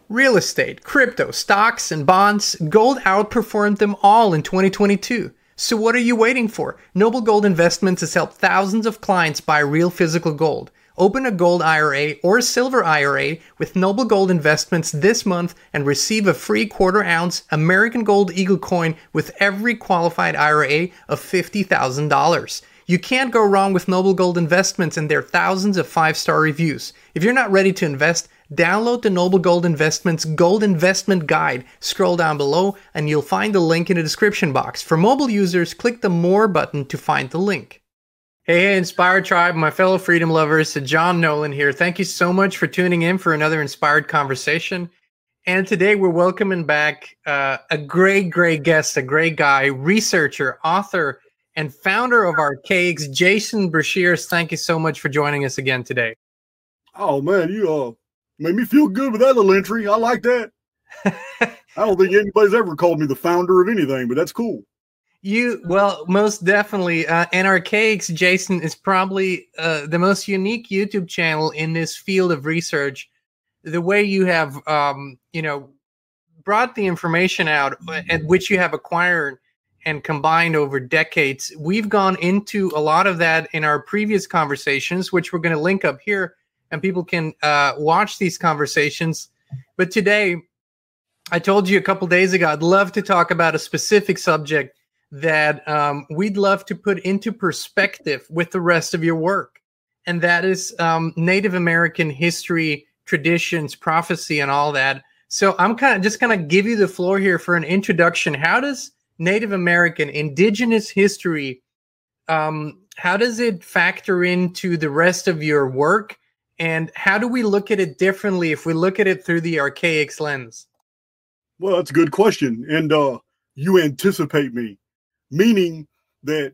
Real estate, crypto, stocks, and bonds, gold outperformed them all in 2022. So what are you waiting for? Noble Gold Investments has helped thousands of clients buy real physical gold. Open a gold IRA or silver IRA with Noble Gold Investments this month and receive a free quarter-ounce American Gold Eagle coin with every qualified IRA of $50,000. You can't go wrong with Noble Gold Investments and their thousands of 5-star reviews. If you're not ready to invest, download the Noble Gold Investments Gold Investment Guide. Scroll down below and you'll find the link in the description box. For mobile users, click the More button to find the link. Hey, Inspired Tribe, my fellow freedom lovers, John Nolan here. Thank you so much for tuning in for another inspired conversation. And today we're welcoming back a great guest, a great guy, researcher, author, and founder of Archaics, Jason Breshears. Thank you so much for joining us again today. Oh, man, you made me feel good with that little entry. I like that. I don't think anybody's ever called me the founder of anything, but that's cool. Well, most definitely. And Archaics, Jason, is probably the most unique YouTube channel in this field of research. The way you have, brought the information out, at which you have acquired and combined over decades. We've gone into a lot of that in our previous conversations, which we're going to link up here, and people can watch these conversations. But today, I told you a couple days ago, I'd love to talk about a specific subject that we'd love to put into perspective with the rest of your work. And that is Native American history, traditions, prophecy, and all that. So I'm just going to give you the floor here for an introduction. How does Native American indigenous history, how does it factor into the rest of your work? And how do we look at it differently if we look at it through the Archaics lens? Well, that's a good question. And you anticipate me, meaning that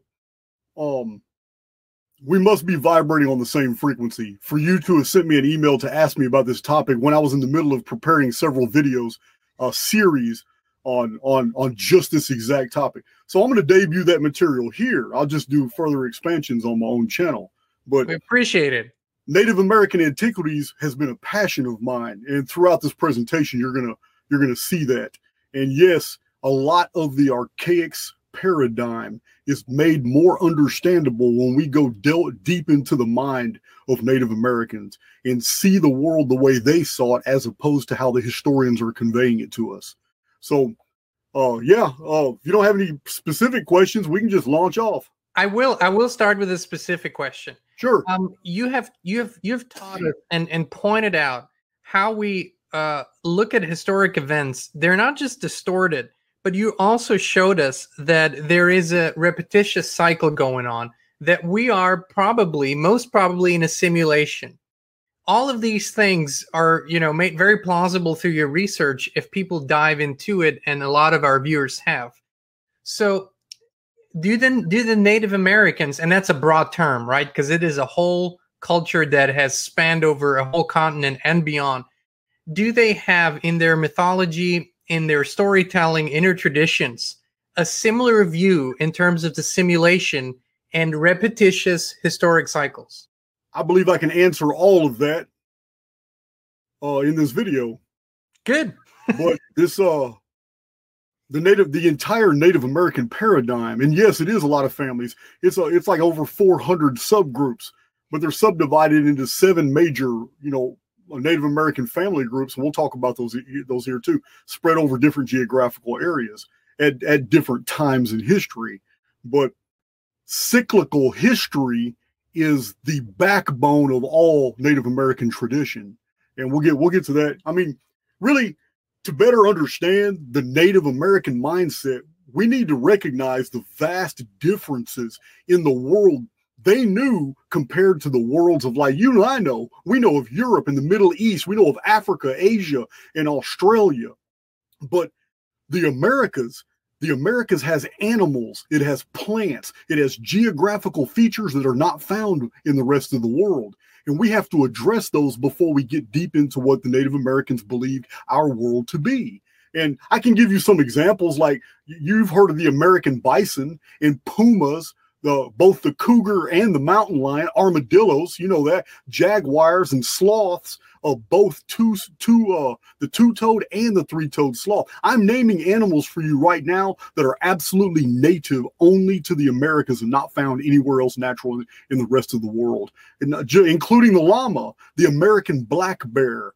we must be vibrating on the same frequency. For you to have sent me an email to ask me about this topic when I was in the middle of preparing several videos, a series on just this exact topic. So I'm going to debut that material here. I'll just do further expansions on my own channel. But we appreciate it. Native American antiquities has been a passion of mine, and throughout this presentation, you're gonna see that. And yes, a lot of the Archaics paradigm is made more understandable when we go deep into the mind of Native Americans and see the world the way they saw it, as opposed to how the historians are conveying it to us. So, if you don't have any specific questions, we can just launch off. I will start with a specific question. Sure. You've taught us and pointed out how we look at historic events. They're not just distorted, but you also showed us that there is a repetitious cycle going on, that we are most probably in a simulation. All of these things are, made very plausible through your research if people dive into it, and a lot of our viewers have. So do the Native Americans, and that's a broad term, right? Because it is a whole culture that has spanned over a whole continent and beyond. Do they have in their mythology, in their storytelling, in their traditions, a similar view in terms of the simulation and repetitious historic cycles? I believe I can answer all of that in this video. Good. But this the entire Native American paradigm, and yes, it is a lot of families. It's like over 400 subgroups, but they're subdivided into 7 major, Native American family groups, and we'll talk about those here too, spread over different geographical areas at different times in history. But cyclical history is the backbone of all Native American tradition, and we'll get to that. I mean, really, to better understand the Native American mindset, we need to recognize the vast differences in the world they knew compared to the worlds of, like, you and I know. We know of Europe and the Middle East. We know of Africa, Asia, and Australia. But the Americas has animals, it has plants, it has geographical features that are not found in the rest of the world. And we have to address those before we get deep into what the Native Americans believed our world to be. And I can give you some examples, like you've heard of the American bison and pumas both the cougar and the mountain lion, armadillos, you know that, jaguars and sloths, both the two-toed and the three-toed sloth. I'm naming animals for you right now that are absolutely native only to the Americas and not found anywhere else natural in the rest of the world, and, including the llama, the American black bear,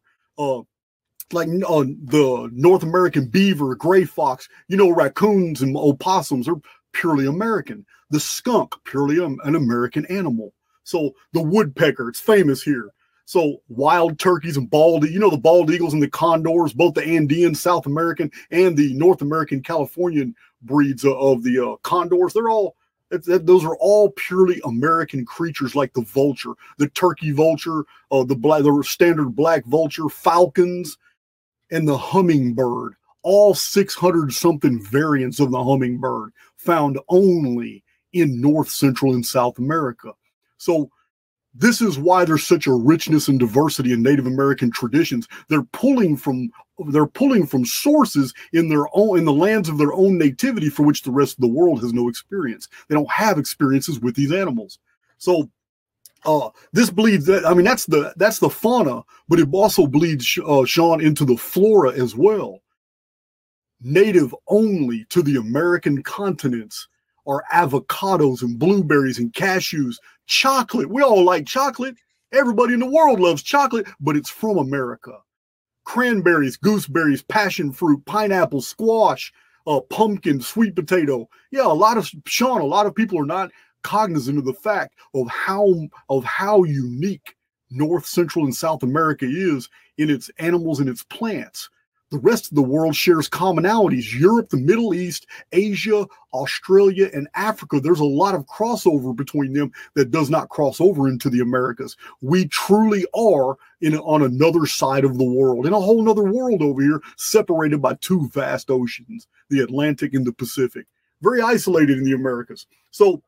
the North American beaver, gray fox, raccoons and opossums are purely American. The skunk, purely an American animal. So the woodpecker, it's famous here. So wild turkeys and the bald eagles and the condors, both the Andean, South American, and the North American, Californian breeds of the condors, those are all purely American creatures, like the vulture, the turkey vulture, the standard black vulture, falcons, and the hummingbird. All 600 something variants of the hummingbird found only in North, Central, and South America. So this is why there's such a richness and diversity in Native American traditions. They're pulling from sources in the lands of their own nativity, for which the rest of the world has no experience. They don't have experiences with these animals. So this bleeds that's the fauna, but it also bleeds, Sean, into the flora as well. Native only to the American continents are avocados and blueberries and cashews, chocolate. We all like chocolate. Everybody in the world loves chocolate, but it's from America. Cranberries, gooseberries, passion fruit, pineapple, squash, pumpkin, sweet potato. Yeah, a lot of people are not cognizant of the fact of how unique North, Central, and South America is in its animals and its plants. The rest of the world shares commonalities. Europe, the Middle East, Asia, Australia, and Africa. There's a lot of crossover between them that does not cross over into the Americas. We truly are on another side of the world, in a whole nother world over here, separated by two vast oceans, the Atlantic and the Pacific. Very isolated in the Americas. So,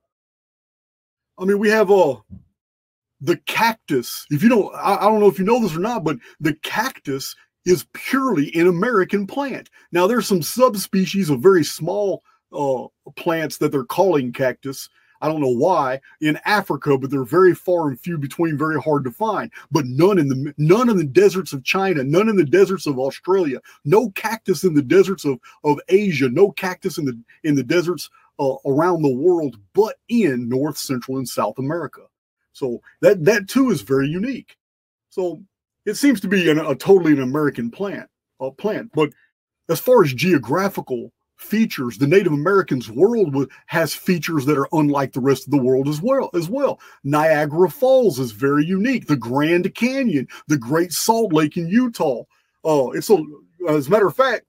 we have the cactus. I don't know if you know this or not, but the cactus is purely an American plant. Now, there's some subspecies of very small plants that they're calling cactus. I don't know why in Africa, but they're very far and few between, very hard to find. But none in the deserts of China, none in the deserts of Australia, no cactus in the deserts of Asia, no cactus in the deserts around the world, but in North, Central, and South America. So that too is very unique. So it seems to be a totally an American plant. But as far as geographical features, the Native Americans' world has features that are unlike the rest of the world as well. Niagara Falls is very unique. The Grand Canyon, the Great Salt Lake in Utah. As a matter of fact,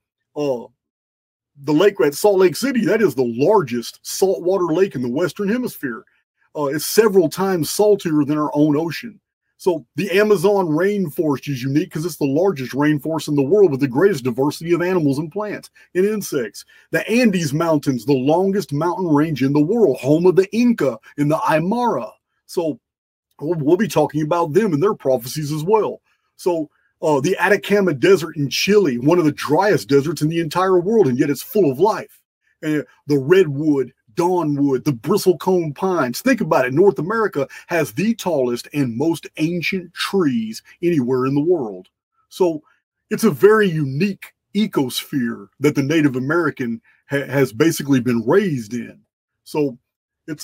the lake at Salt Lake City, that is the largest saltwater lake in the Western Hemisphere. It's several times saltier than our own ocean. So the Amazon rainforest is unique because it's the largest rainforest in the world with the greatest diversity of animals and plants and insects. The Andes Mountains, the longest mountain range in the world, home of the Inca and the Aymara. So we'll be talking about them and their prophecies as well. So the Atacama Desert in Chile, one of the driest deserts in the entire world, and yet it's full of life. And the redwood, dawnwood, the bristlecone pines. Think about it. North America has the tallest and most ancient trees anywhere in the world. So it's a very unique ecosphere that the Native American has basically been raised in. So it's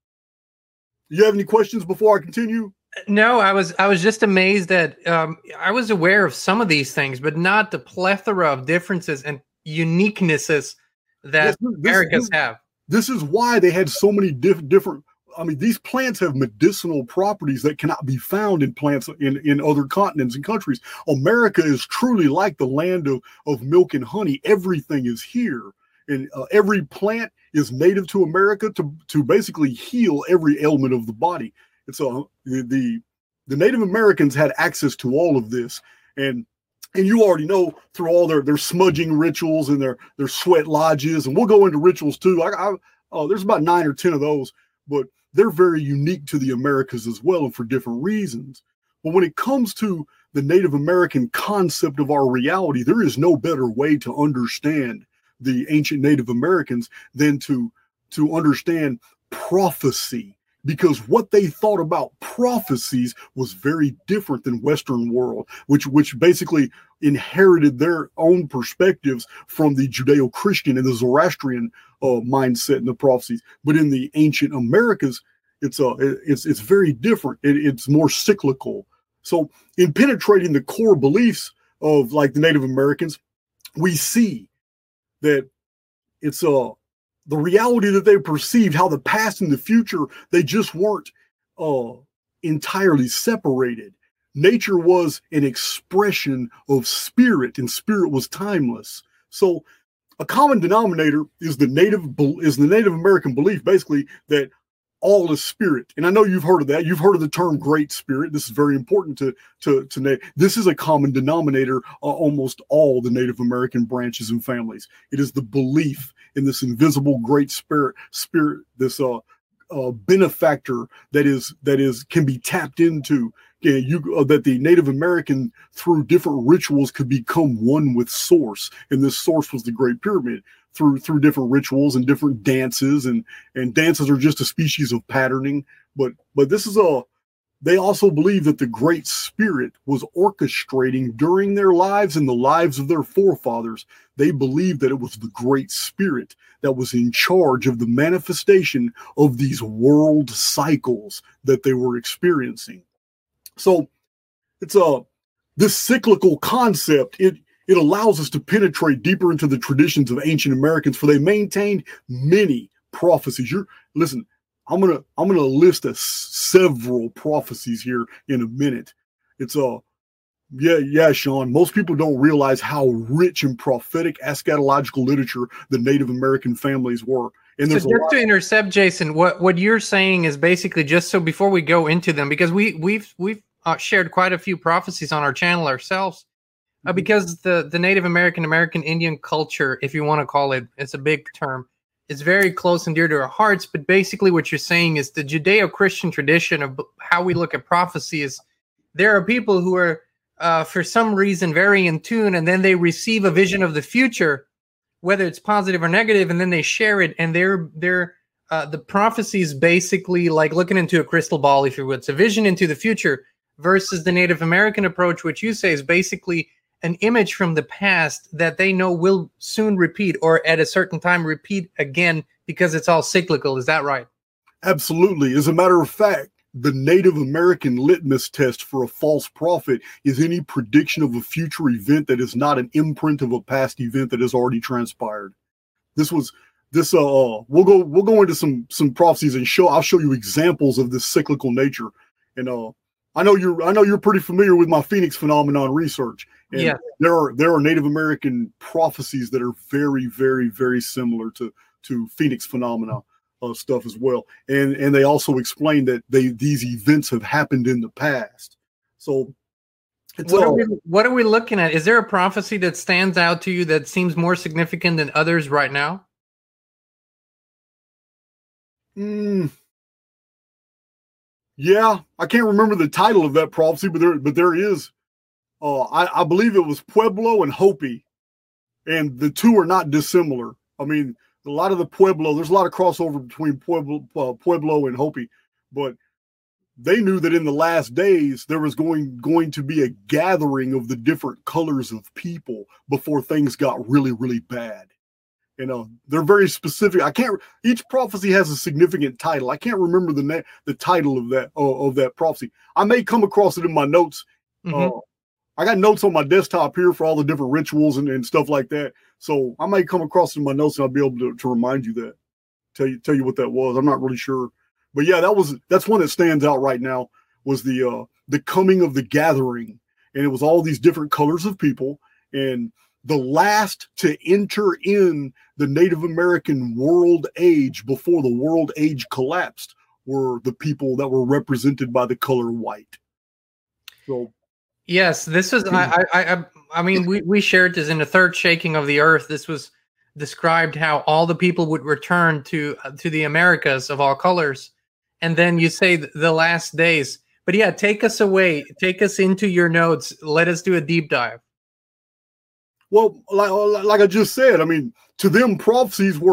you have any questions before I continue? No, I was just amazed that I was aware of some of these things, but not the plethora of differences and uniquenesses that Americans have. This is why they had so many different. These plants have medicinal properties that cannot be found in plants in other continents and countries. America is truly like the land of milk and honey. Everything is here. And every plant is native to America to basically heal every ailment of the body. It's the Native Americans had access to all of this. And you already know through all their smudging rituals and their sweat lodges, and we'll go into rituals too. There's about 9 or 10 of those, but they're very unique to the Americas as well, and for different reasons. But when it comes to the Native American concept of our reality, there is no better way to understand the ancient Native Americans than to understand prophecy, because what they thought about prophecies was very different than Western world, which basically inherited their own perspectives from the Judeo-Christian and the Zoroastrian mindset in the prophecies. But in the ancient Americas, it's very different. It's more cyclical. So in penetrating the core beliefs of like the Native Americans, we see that it's the reality that they perceived, how the past and the future, they just weren't entirely separated. Nature was an expression of spirit, and spirit was timeless. So a common denominator is the Native American belief, basically, that all is spirit. And I know you've heard of that. You've heard of the term Great Spirit. This is very important to this is a common denominator almost all the Native American branches and families. It is the belief in this invisible Great Spirit, this benefactor that can be tapped into. That the Native American, through different rituals, could become one with Source, and this Source was the Great Pyramid. Through different rituals and different dances, and dances are just a species of patterning. But this is they also believe that the Great Spirit was orchestrating during their lives and the lives of their forefathers. They believed that it was the Great Spirit that was in charge of the manifestation of these world cycles that they were experiencing. So it's this cyclical concept. It allows us to penetrate deeper into the traditions of ancient Americans, for they maintained many prophecies. Listen, I'm gonna list several prophecies here in a minute. It's Sean. Most people don't realize how rich in prophetic eschatological literature the Native American families were. And so just to intercept, Jason, what you're saying is basically, just so before we go into them, because we've shared quite a few prophecies on our channel ourselves. Because the Native American Indian culture, if you want to call it, it's a big term, it's very close and dear to our hearts. But basically what you're saying is the Judeo-Christian tradition of how we look at prophecy is there are people who are, for some reason, very in tune, and then they receive a vision of the future, whether it's positive or negative, and then they share it. And the prophecy is basically like looking into a crystal ball, if you would. It's a vision into the future, versus the Native American approach, which you say is basically an image from the past that they know will soon repeat, or at a certain time repeat again, because it's all cyclical. Is that right? Absolutely. As a matter of fact, the Native American litmus test for a false prophet is any prediction of a future event that is not an imprint of a past event that has already transpired. We'll go into some prophecies and I'll show you examples of this cyclical nature. And I know you're pretty familiar with my Phoenix phenomenon research. And yeah, there are Native American prophecies that are very, very, very similar to Phoenix phenomena stuff as well. And they also explain that these events have happened in the past. So what are we looking at? Is there a prophecy that stands out to you that seems more significant than others right now? Yeah, I can't remember the title of that prophecy, but there is. I believe it was Pueblo and Hopi, and the two are not dissimilar. I mean, a lot of the Pueblo, there's a lot of crossover between Pueblo and Hopi, but they knew that in the last days there was going to be a gathering of the different colors of people before things got really, really bad. They're very specific. Each prophecy has a significant title. I can't remember the title of that prophecy. I may come across it in my notes. Mm-hmm. I got notes on my desktop here for all the different rituals and stuff like that. So I might come across it in my notes and I'll be able to remind you that, tell you what that was. I'm not really sure, but yeah, that's one that stands out right now, was the coming of the gathering, and it was all these different colors of people, and the last to enter in the Native American world age before the world age collapsed were the people that were represented by the color white. So, yes, this is. I mean, we shared this in the third shaking of the earth. This was described how all the people would return to the Americas of all colors, and then you say the last days. But yeah, take us away. Take us into your notes. Let us do a deep dive. Well, like I just said, I mean, to them, prophecies were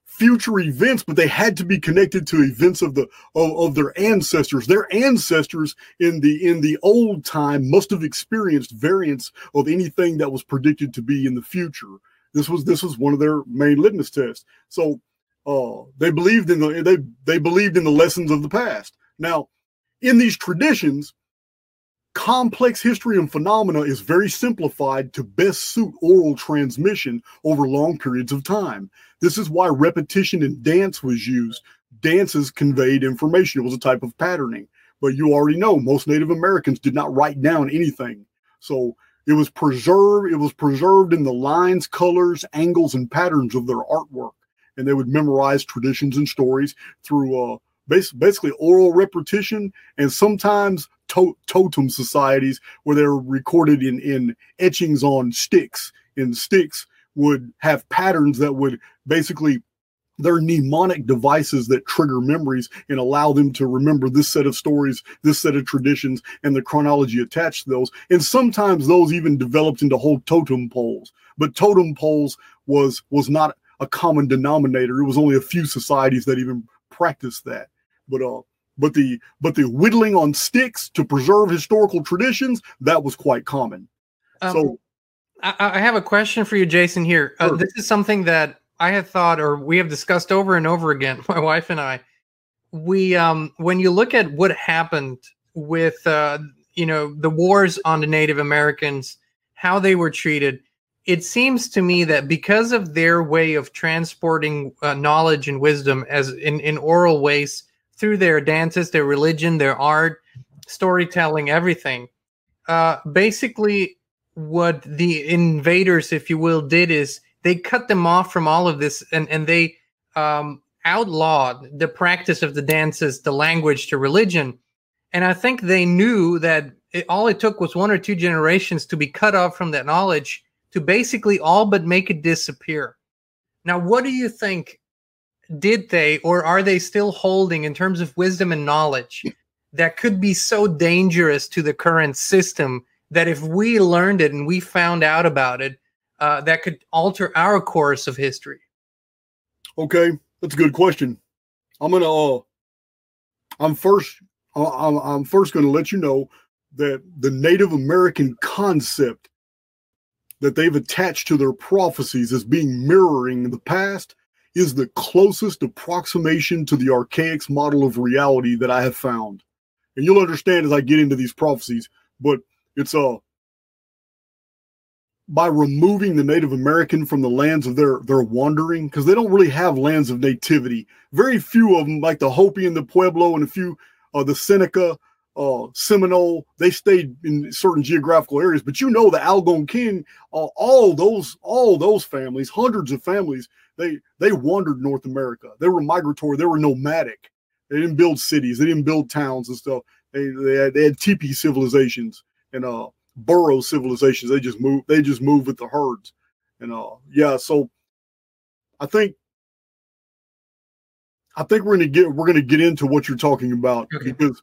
future events, but they had to be connected to events of their ancestors. Their ancestors in the old time must have experienced variants of anything that was predicted to be in the future. This was one of their main litmus tests. So they believed in the lessons of the past. Now, in these traditions, complex history and phenomena is very simplified to best suit oral transmission over long periods of time. This is why repetition in dance was used. Dances conveyed information. It was a type of patterning. But you already know most Native Americans did not write down anything. So it was preserved. It was preserved in the lines, colors, angles, and patterns of their artwork. And they would memorize traditions and stories through basically oral repetition, and sometimes totem societies where they're recorded in etchings on sticks. And sticks would have patterns that would basically, they're mnemonic devices that trigger memories and allow them to remember this set of stories, this set of traditions, and the chronology attached to those. And sometimes those even developed into whole totem poles. But totem poles was not a common denominator. It was only a few societies that even practiced that. But the whittling on sticks to preserve historical traditions, that was quite common. So I have a question for you, Jason, here. Sure. This is something that I have thought, or we have discussed over and over again, my wife and I. We when you look at what happened with the wars on the Native Americans, how they were treated, it seems to me that because of their way of transporting knowledge and wisdom as in oral ways through their dances, their religion, their art, storytelling, everything, basically what the invaders, if you will, did is they cut them off from all of this, and they outlawed the practice of the dances, the language, the religion. And I think they knew that all it took was 1 or 2 generations to be cut off from that knowledge to basically all but make it disappear. Now, what do you think? Did they, or are they still holding in terms of wisdom and knowledge that could be so dangerous to the current system that if we learned it and we found out about it, that could alter our course of history? Okay, that's a good question. I'm first going to let you know that the Native American concept that they've attached to their prophecies as being mirroring the past is the closest approximation to the archaic model of reality that I have found. And you'll understand as I get into these prophecies, but it's by removing the Native American from the lands of their wandering, because they don't really have lands of nativity. Very few of them, like the Hopi and the Pueblo and a few, the Seneca, Seminole, they stayed in certain geographical areas. But the Algonquin, all those families, hundreds of families, they wandered North America. They were migratory. They were nomadic. They didn't build cities. They didn't build towns and stuff. They had teepee civilizations and burrow civilizations. They just moved with the herds. And so I think we're gonna get into what you're talking about. Okay. Because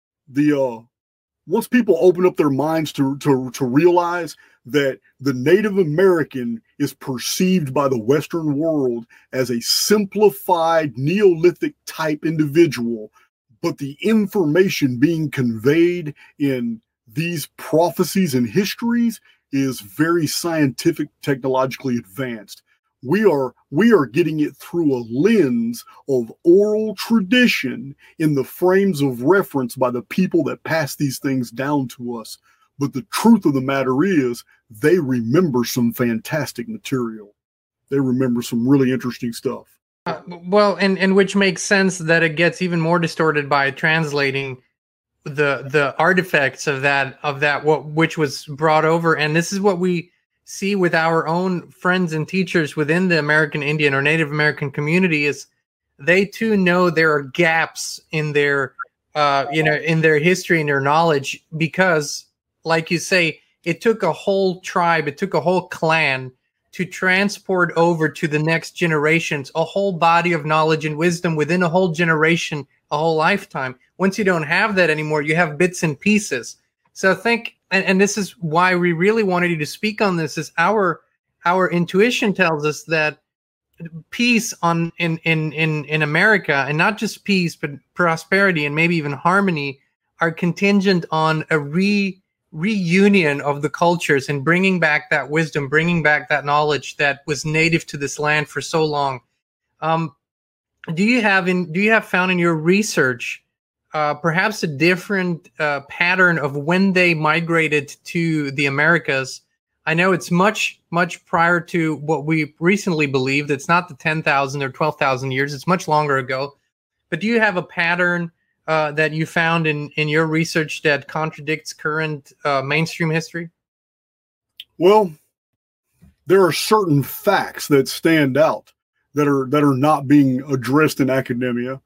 once people open up their minds to realize that the Native American is perceived by the Western world as a simplified Neolithic type individual, but the information being conveyed in these prophecies and histories is very scientific, technologically advanced. We are getting it through a lens of oral tradition in the frames of reference by the people that pass these things down to us. But the truth of the matter is they remember some fantastic material. They remember some really interesting stuff. Well, and which makes sense that it gets even more distorted by translating the artifacts of that which was brought over. And this is what we see with our own friends and teachers within the American Indian or Native American community is they too know there are gaps in their in their history and their knowledge, because like you say, it took a whole tribe, it took a whole clan to transport over to the next generations a whole body of knowledge and wisdom within a whole generation, a whole lifetime. Once you don't have that anymore, you have bits and pieces. So I think, and this is why we really wanted you to speak on this, is our intuition tells us that peace in America, and not just peace, but prosperity and maybe even harmony, are contingent on a reunion of the cultures and bringing back that wisdom, bringing back that knowledge that was native to this land for so long. Do you have found in your research perhaps a different pattern of when they migrated to the Americas? I know it's much prior to what we recently believed. It's not the 10,000 or 12,000 years. It's much longer ago. But do you have a pattern that you found in your research that contradicts current mainstream history? Well, there are certain facts that stand out that are not being addressed in academia.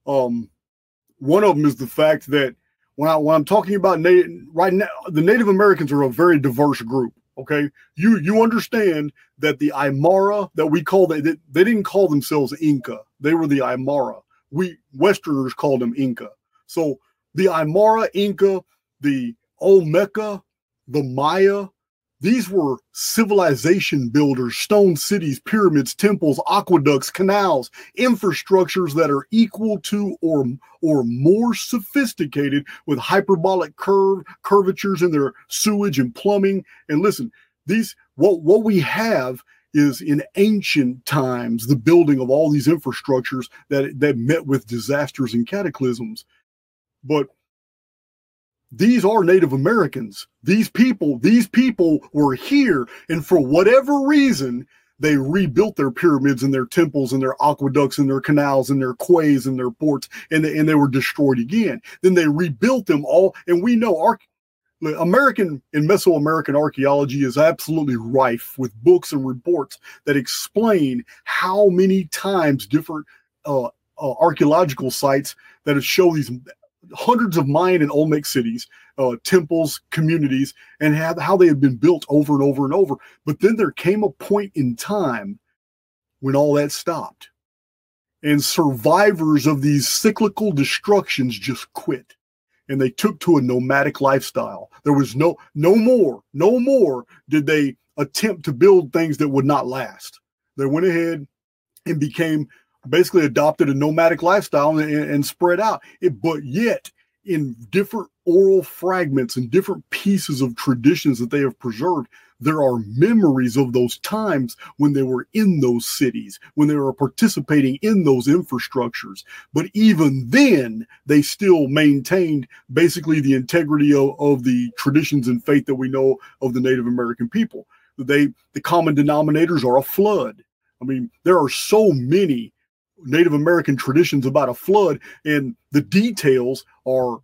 One of them is the fact that when I'm talking about right now, the Native Americans are a very diverse group. Okay, you understand that the Aymara that we call they didn't call themselves Inca. They were the Aymara. We Westerners called them Inca. So the Aymara, Inca, the Olmeca, the Maya, these were civilization builders, stone cities, pyramids, temples, aqueducts, canals, infrastructures that are equal to or more sophisticated, with hyperbolic curvatures in their sewage and plumbing. And listen, what we have is in ancient times the building of all these infrastructures that met with disasters and cataclysms. But these are Native Americans. These people were here, and for whatever reason, they rebuilt their pyramids and their temples and their aqueducts and their canals and their quays and their ports, and they were destroyed again. Then they rebuilt them all, and we know American and Mesoamerican archaeology is absolutely rife with books and reports that explain how many times different archaeological sites that show these hundreds of Mayan and Olmec cities, temples, communities, and how they have been built over and over and over. But then there came a point in time when all that stopped, and survivors of these cyclical destructions just quit, and they took to a nomadic lifestyle. There was no more did they attempt to build things that would not last. They went ahead and basically adopted a nomadic lifestyle and spread out. But yet, in different oral fragments and different pieces of traditions that they have preserved, there are memories of those times when they were in those cities, when they were participating in those infrastructures. But even then, they still maintained basically the integrity of the traditions and faith that we know of the Native American people. The common denominators are a flood. I mean, there are so many Native American traditions about a flood, and the details are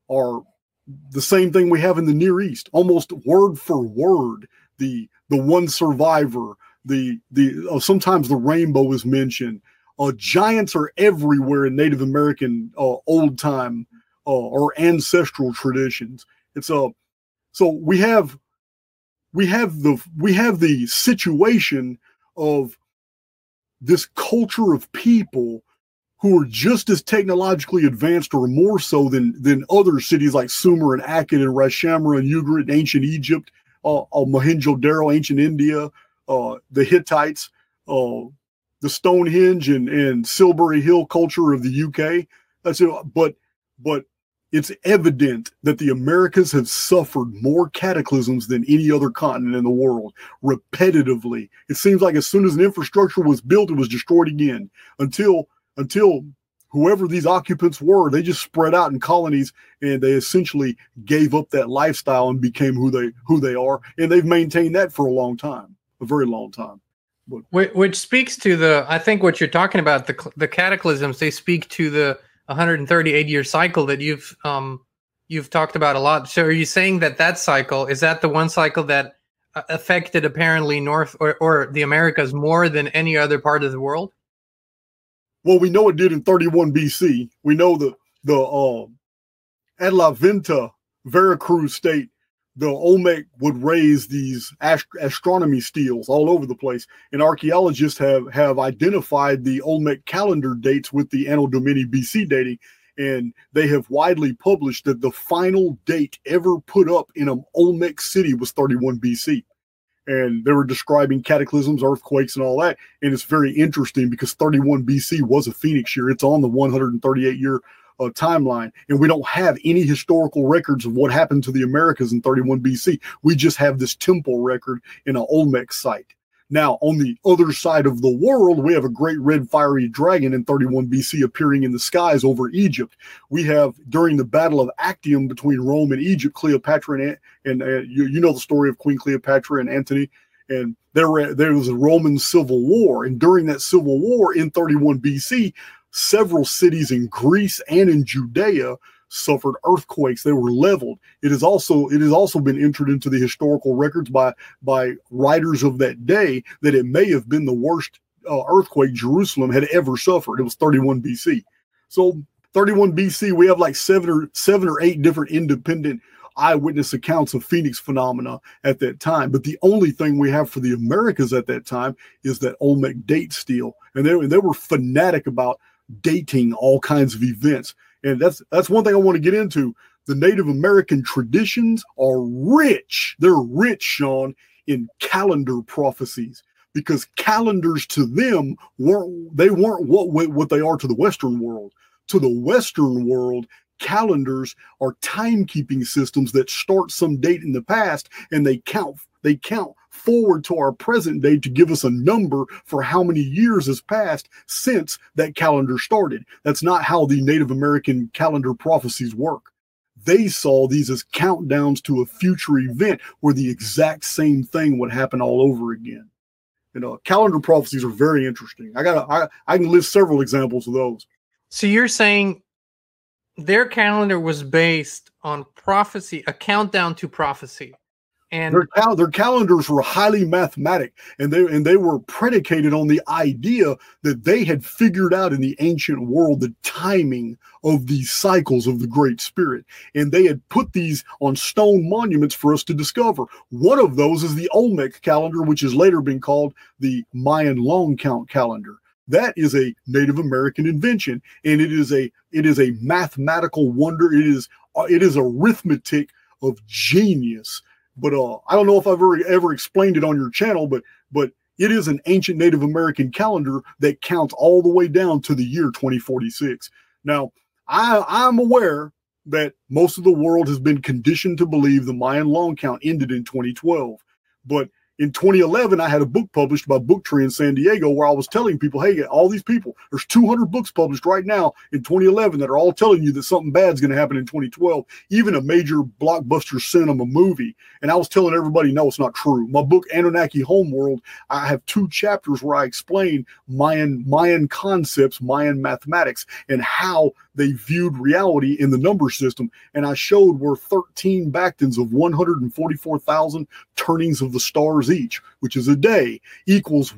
the same thing we have in the Near East, almost word for word. The one survivor, sometimes the rainbow is mentioned. Giants are everywhere in Native American old time or ancestral traditions. So we have the situation of this culture of people who are just as technologically advanced or more so than other cities like Sumer and Akkad and Ras Shamra and Ugarit in ancient Egypt, Mohenjo-Daro, ancient India, the Hittites, the Stonehenge and Silbury Hill culture of the UK. That's it. But it's evident that the Americas have suffered more cataclysms than any other continent in the world, repetitively. It seems like as soon as an infrastructure was built, it was destroyed again until whoever these occupants were, they just spread out in colonies, and they essentially gave up that lifestyle and became who they are. And they've maintained that for a long time, a very long time. Which speaks to I think what you're talking about, the cataclysms, they speak to the 138-year cycle that you've talked about a lot. So are you saying that cycle, is that the one cycle that affected apparently North or the Americas more than any other part of the world? Well, we know it did in 31 BC. We know at La Venta, Veracruz state, the Olmec would raise these astronomy steels all over the place. And archaeologists have identified the Olmec calendar dates with the Anno Domini BC dating. And they have widely published that the final date ever put up in an Olmec city was 31 BC. and they were describing cataclysms, earthquakes, and all that. And it's very interesting because 31 BC was a Phoenix year. It's on the 138-year timeline, and we don't have any historical records of what happened to the Americas in 31 BC. We just have this temple record in an Olmec site. Now, on the other side of the world, we have a great red fiery dragon in 31 BC appearing in the skies over Egypt. We have, during the Battle of Actium between Rome and Egypt, Cleopatra and you know the story of Queen Cleopatra and Antony, and there was a Roman civil war. And during that civil war in 31 BC, several cities in Greece and in Judea suffered earthquakes. They were leveled. It has also been entered into the historical records by writers of that day that it may have been the worst earthquake Jerusalem had ever suffered. It was 31 BC. So 31 BC, we have like seven or eight different independent eyewitness accounts of Phoenix phenomena at that time. But the only thing we have for the Americas at that time is that Olmec date stele. And they were fanatic about dating all kinds of events. And that's one thing I want to get into. The Native American traditions are rich. They're rich, Sean, in calendar prophecies, because calendars to them weren't what they are to the Western world. To the Western world, calendars are timekeeping systems that start some date in the past, and they count forward to our present day to give us a number for how many years has passed since that calendar started. That's not how the Native American calendar prophecies work. They saw these as countdowns to a future event where the exact same thing would happen all over again. Calendar prophecies are very interesting. I can list several examples of those. So you're saying their calendar was based on prophecy, a countdown to prophecy. And their calendars were highly mathematic, and they were predicated on the idea that they had figured out in the ancient world the timing of these cycles of the Great Spirit, and they had put these on stone monuments for us to discover. One of those is the Olmec calendar, which has later been called the Mayan long count calendar. That is a Native American invention, and it is a mathematical wonder. It is arithmetic of genius. But I don't know if I've ever explained it on your channel, but it is an ancient Native American calendar that counts all the way down to the year 2046. Now, I'm aware that most of the world has been conditioned to believe the Mayan long count ended in 2012. But in 2011, I had a book published by Booktree in San Diego where I was telling people, hey, all these people, there's 200 books published right now in 2011 that are all telling you that something bad's going to happen in 2012, even a major blockbuster cinema movie. And I was telling everybody, no, it's not true. My book, Anunnaki Homeworld, I have 2 chapters where I explain Mayan concepts, Mayan mathematics, and how they viewed reality in the number system. And I showed where 13 Bactans of 144,000 turnings of the stars each, which is a day, equals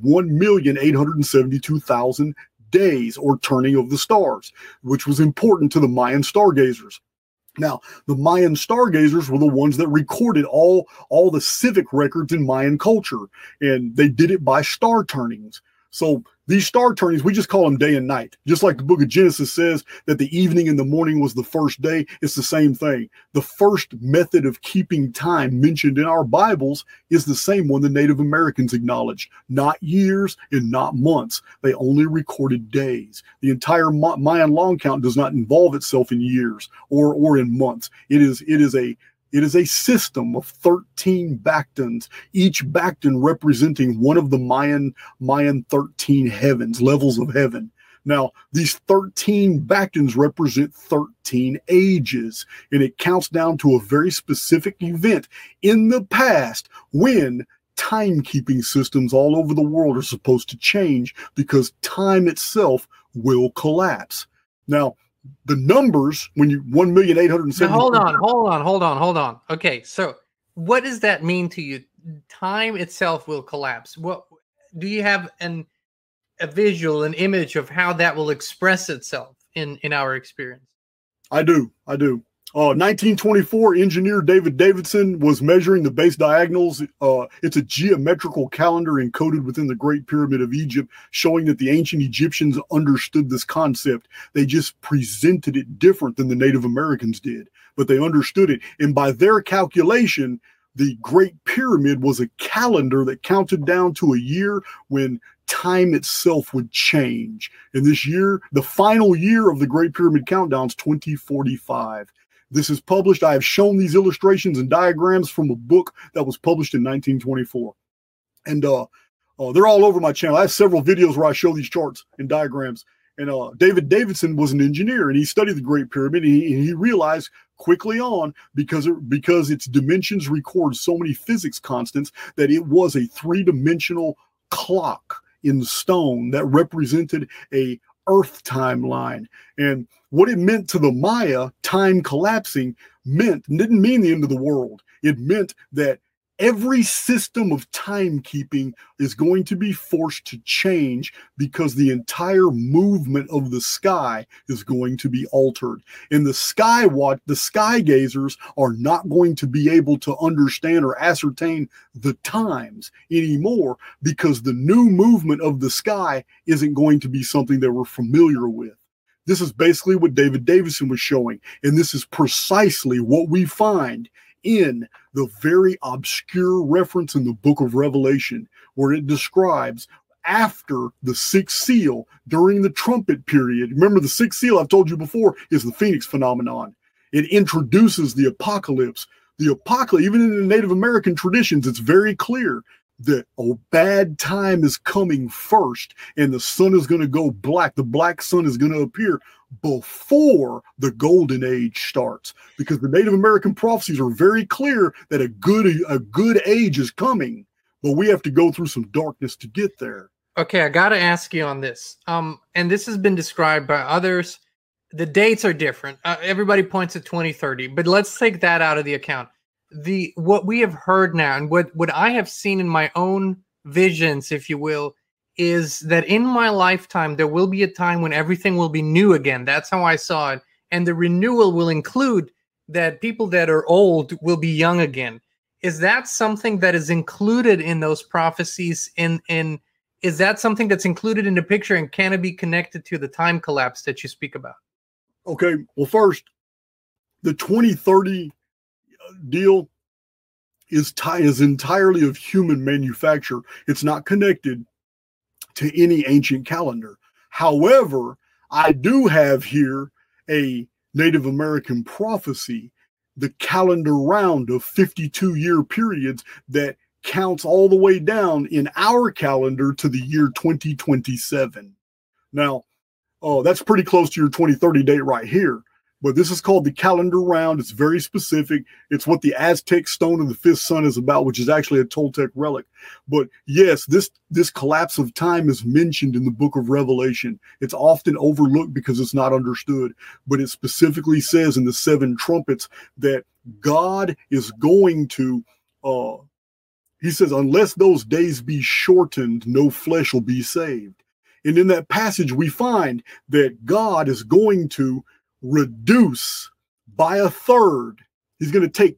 1,872,000 days or turning of the stars, which was important to the Mayan stargazers. Now, the Mayan stargazers were the ones that recorded all the civic records in Mayan culture, and they did it by star turnings. So these star turnings, we just call them day and night. Just like the book of Genesis says that the evening and the morning was the first day, it's the same thing. The first method of keeping time mentioned in our Bibles is the same one the Native Americans acknowledged. Not years and not months. They only recorded days. The entire Mayan long count does not involve itself in years or in months. It is a system of 13 Bactans, each Bactan representing one of the Mayan 13 heavens, levels of heaven. Now, these 13 Bactans represent 13 ages, and it counts down to a very specific event in the past when timekeeping systems all over the world are supposed to change because time itself will collapse. Now, the numbers, when you 1,870. Hold on. Okay, so what does that mean to you? Time itself will collapse. What do you have a visual, an image of how that will express itself in our experience? I do. 1924, engineer David Davidson was measuring the base diagonals. It's a geometrical calendar encoded within the Great Pyramid of Egypt, showing that the ancient Egyptians understood this concept. They just presented it different than the Native Americans did, but they understood it. And by their calculation, The Great Pyramid was a calendar that counted down to a year when time itself would change. And this year, the final year of the Great Pyramid countdown is 2045. This is published. I have shown these illustrations and diagrams from a book that was published in 1924. And they're all over my channel. I have several videos where I show these charts and diagrams. And David Davidson was an engineer, and he studied the Great Pyramid, and he realized quickly on, because its dimensions record so many physics constants, that it was a three-dimensional clock in stone that represented a Earth timeline. And what it meant to the Maya, time collapsing, didn't mean the end of the world. It meant that every system of timekeeping is going to be forced to change because the entire movement of the sky is going to be altered. And the sky gazers are not going to be able to understand or ascertain the times anymore because the new movement of the sky isn't going to be something that we're familiar with. This is basically what David Davidson was showing. And this is precisely what we find in the very obscure reference in the book of Revelation, where it describes after the sixth seal, during the trumpet period. Remember, the sixth seal, I've told you before, is the Phoenix phenomenon. It introduces the apocalypse. The apocalypse, even in the Native American traditions, it's very clear that a bad time is coming first, and the sun is going to go black. The black sun is going to appear before the golden age starts, because the Native American prophecies are very clear that a good age is coming, but we have to go through some darkness to get there. Okay, I got to ask you on this. And this has been described by others. The dates are different. Everybody points at 2030, but let's take that out of the account. What we have heard now, and what I have seen in my own visions, if you will, is that in my lifetime, there will be a time when everything will be new again. That's how I saw it. And the renewal will include that people that are old will be young again. Is that something that is included in those prophecies? Is that something that's included in the picture, and can it be connected to the time collapse that you speak about? Okay, well, first, the 2030 deal is entirely of human manufacture. It's not connected to any ancient calendar. However, I do have here a Native American prophecy, the calendar round of 52-year periods that counts all the way down in our calendar to the year 2027. Now, that's pretty close to your 2030 date right here. But this is called the calendar round. It's very specific. It's what the Aztec stone of the fifth sun is about, which is actually a Toltec relic. But yes, this collapse of time is mentioned in the book of Revelation. It's often overlooked because it's not understood. But it specifically says in the seven trumpets that God is going to, he says, unless those days be shortened, no flesh will be saved. And in that passage, we find that God is going to reduce by a third. He's going to take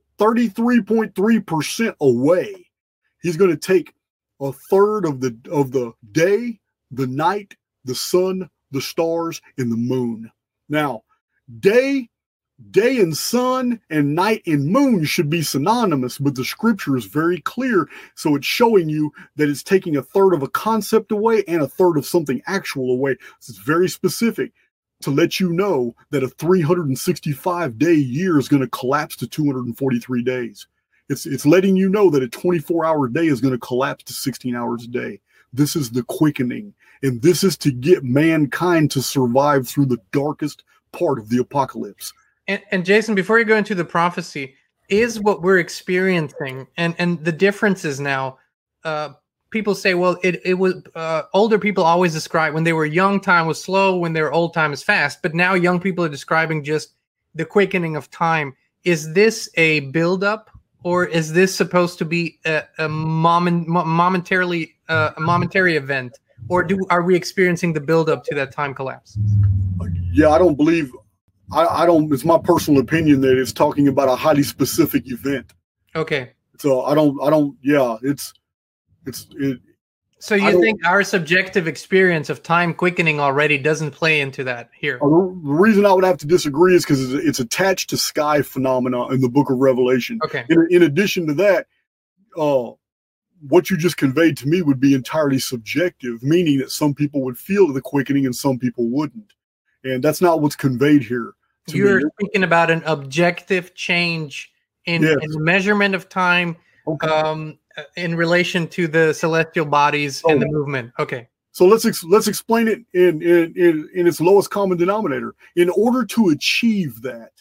33.3% away. He's going to take a third of the day, the night, the sun, the stars, and the moon. Now, day and sun and night and moon should be synonymous, but the scripture is very clear. So it's showing you that it's taking a third of a concept away and a third of something actual away. So it's very specific to let you know that a 365-day year is going to collapse to 243 days. It's letting you know that a 24-hour day is going to collapse to 16 hours a day. This is the quickening, and this is to get mankind to survive through the darkest part of the apocalypse. And Jason, before you go into the prophecy, is what we're experiencing, and the differences now, people say, well, it was older people always describe when they were young, time was slow. When they were old, time is fast. But now young people are describing just the quickening of time. Is this a buildup, or is this supposed to be a momentary event, or are we experiencing the buildup to that time collapse? Yeah, I don't believe. I don't. It's my personal opinion that it's talking about a highly specific event. Okay. So I don't. Yeah, So you think our subjective experience of time quickening already doesn't play into that here? The reason I would have to disagree is because it's attached to sky phenomena in the Book of Revelation. Okay. In addition to that, what you just conveyed to me would be entirely subjective, meaning that some people would feel the quickening and some people wouldn't. And that's not what's conveyed here. You're speaking about an objective change in the measurement of time. Okay. In relation to the celestial bodies and the movement. Okay. So let's explain it in its lowest common denominator. In order to achieve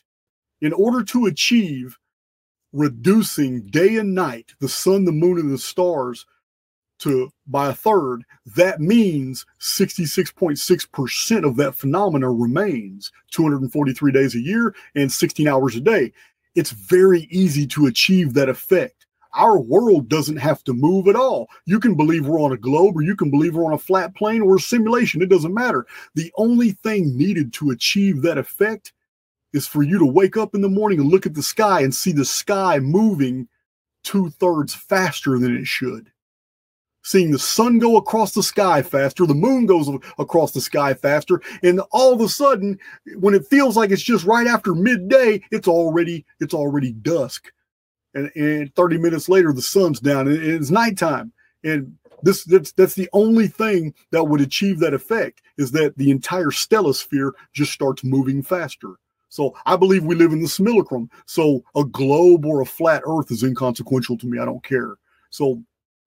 reducing day and night, the sun, the moon, and the stars by a third, that means 66.6% of that phenomena remains 243 days a year and 16 hours a day. It's very easy to achieve that effect. Our world doesn't have to move at all. You can believe we're on a globe, or you can believe we're on a flat plane or a simulation. It doesn't matter. The only thing needed to achieve that effect is for you to wake up in the morning and look at the sky and see the sky moving 2/3 faster than it should. Seeing the sun go across the sky faster, the moon goes across the sky faster, and all of a sudden, when it feels like it's just right after midday, it's already dusk. And 30 minutes later, the sun's down and it's nighttime. And that's the only thing that would achieve that effect, is that the entire stellosphere just starts moving faster. So I believe we live in the simulacrum. So a globe or a flat earth is inconsequential to me. I don't care. So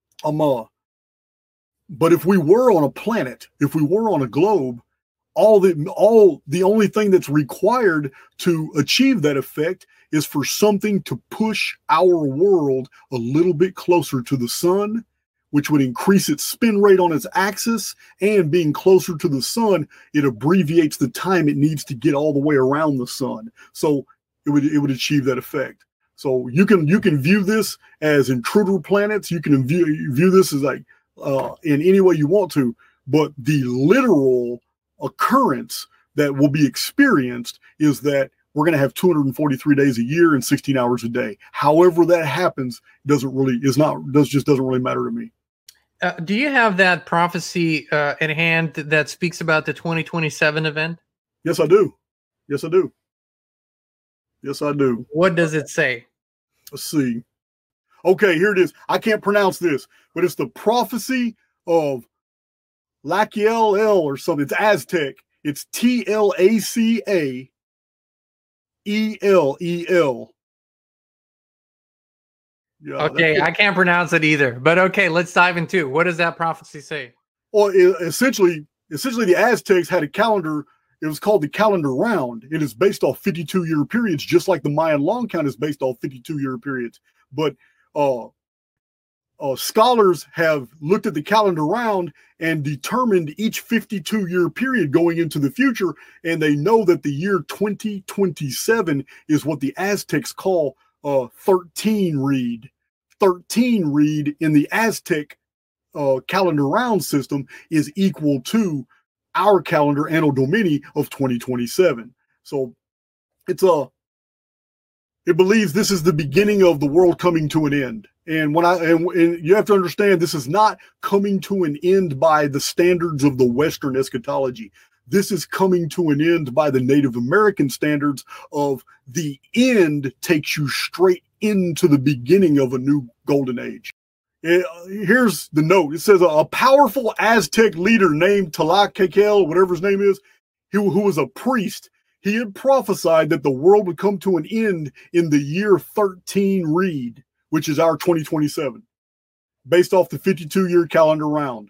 but if we were on a planet, if we were on a globe, the only thing that's required to achieve that effect is for something to push our world a little bit closer to the sun, which would increase its spin rate on its axis, and being closer to the sun, it abbreviates the time it needs to get all the way around the sun. So it would achieve that effect. So you can view this as intruder planets. You can view this as like in any way you want to, but the literal occurrence that will be experienced is that we're going to have 243 days a year and 16 hours a day. However that happens doesn't really matter to me. Do you have that prophecy in hand that speaks about the 2027 event? Yes, I do. What does it say? Let's see. Okay, here it is. I can't pronounce this, but it's the prophecy of Lacael or something. It's Aztec. It's Tlacael. Yeah, okay, I can't pronounce it either. But okay, let's dive into it. What does that prophecy say? Well, essentially, the Aztecs had a calendar. It was called the calendar round. It is based off 52-year periods, just like the Mayan long count is based off 52-year periods. But scholars have looked at the calendar round and determined each 52-year period going into the future, and they know that the year 2027 is what the Aztecs call 13 read. 13 read in the Aztec calendar round system is equal to our calendar Anno Domini of 2027. So it believes this is the beginning of the world coming to an end. And and you have to understand, this is not coming to an end by the standards of the Western eschatology. This is coming to an end by the Native American standards of the end takes you straight into the beginning of a new golden age. Here's the note. It says a powerful Aztec leader named Tlacael, whatever his name is, who was a priest, he had prophesied that the world would come to an end in the year 13 read, which is our 2027, based off the 52-year calendar round.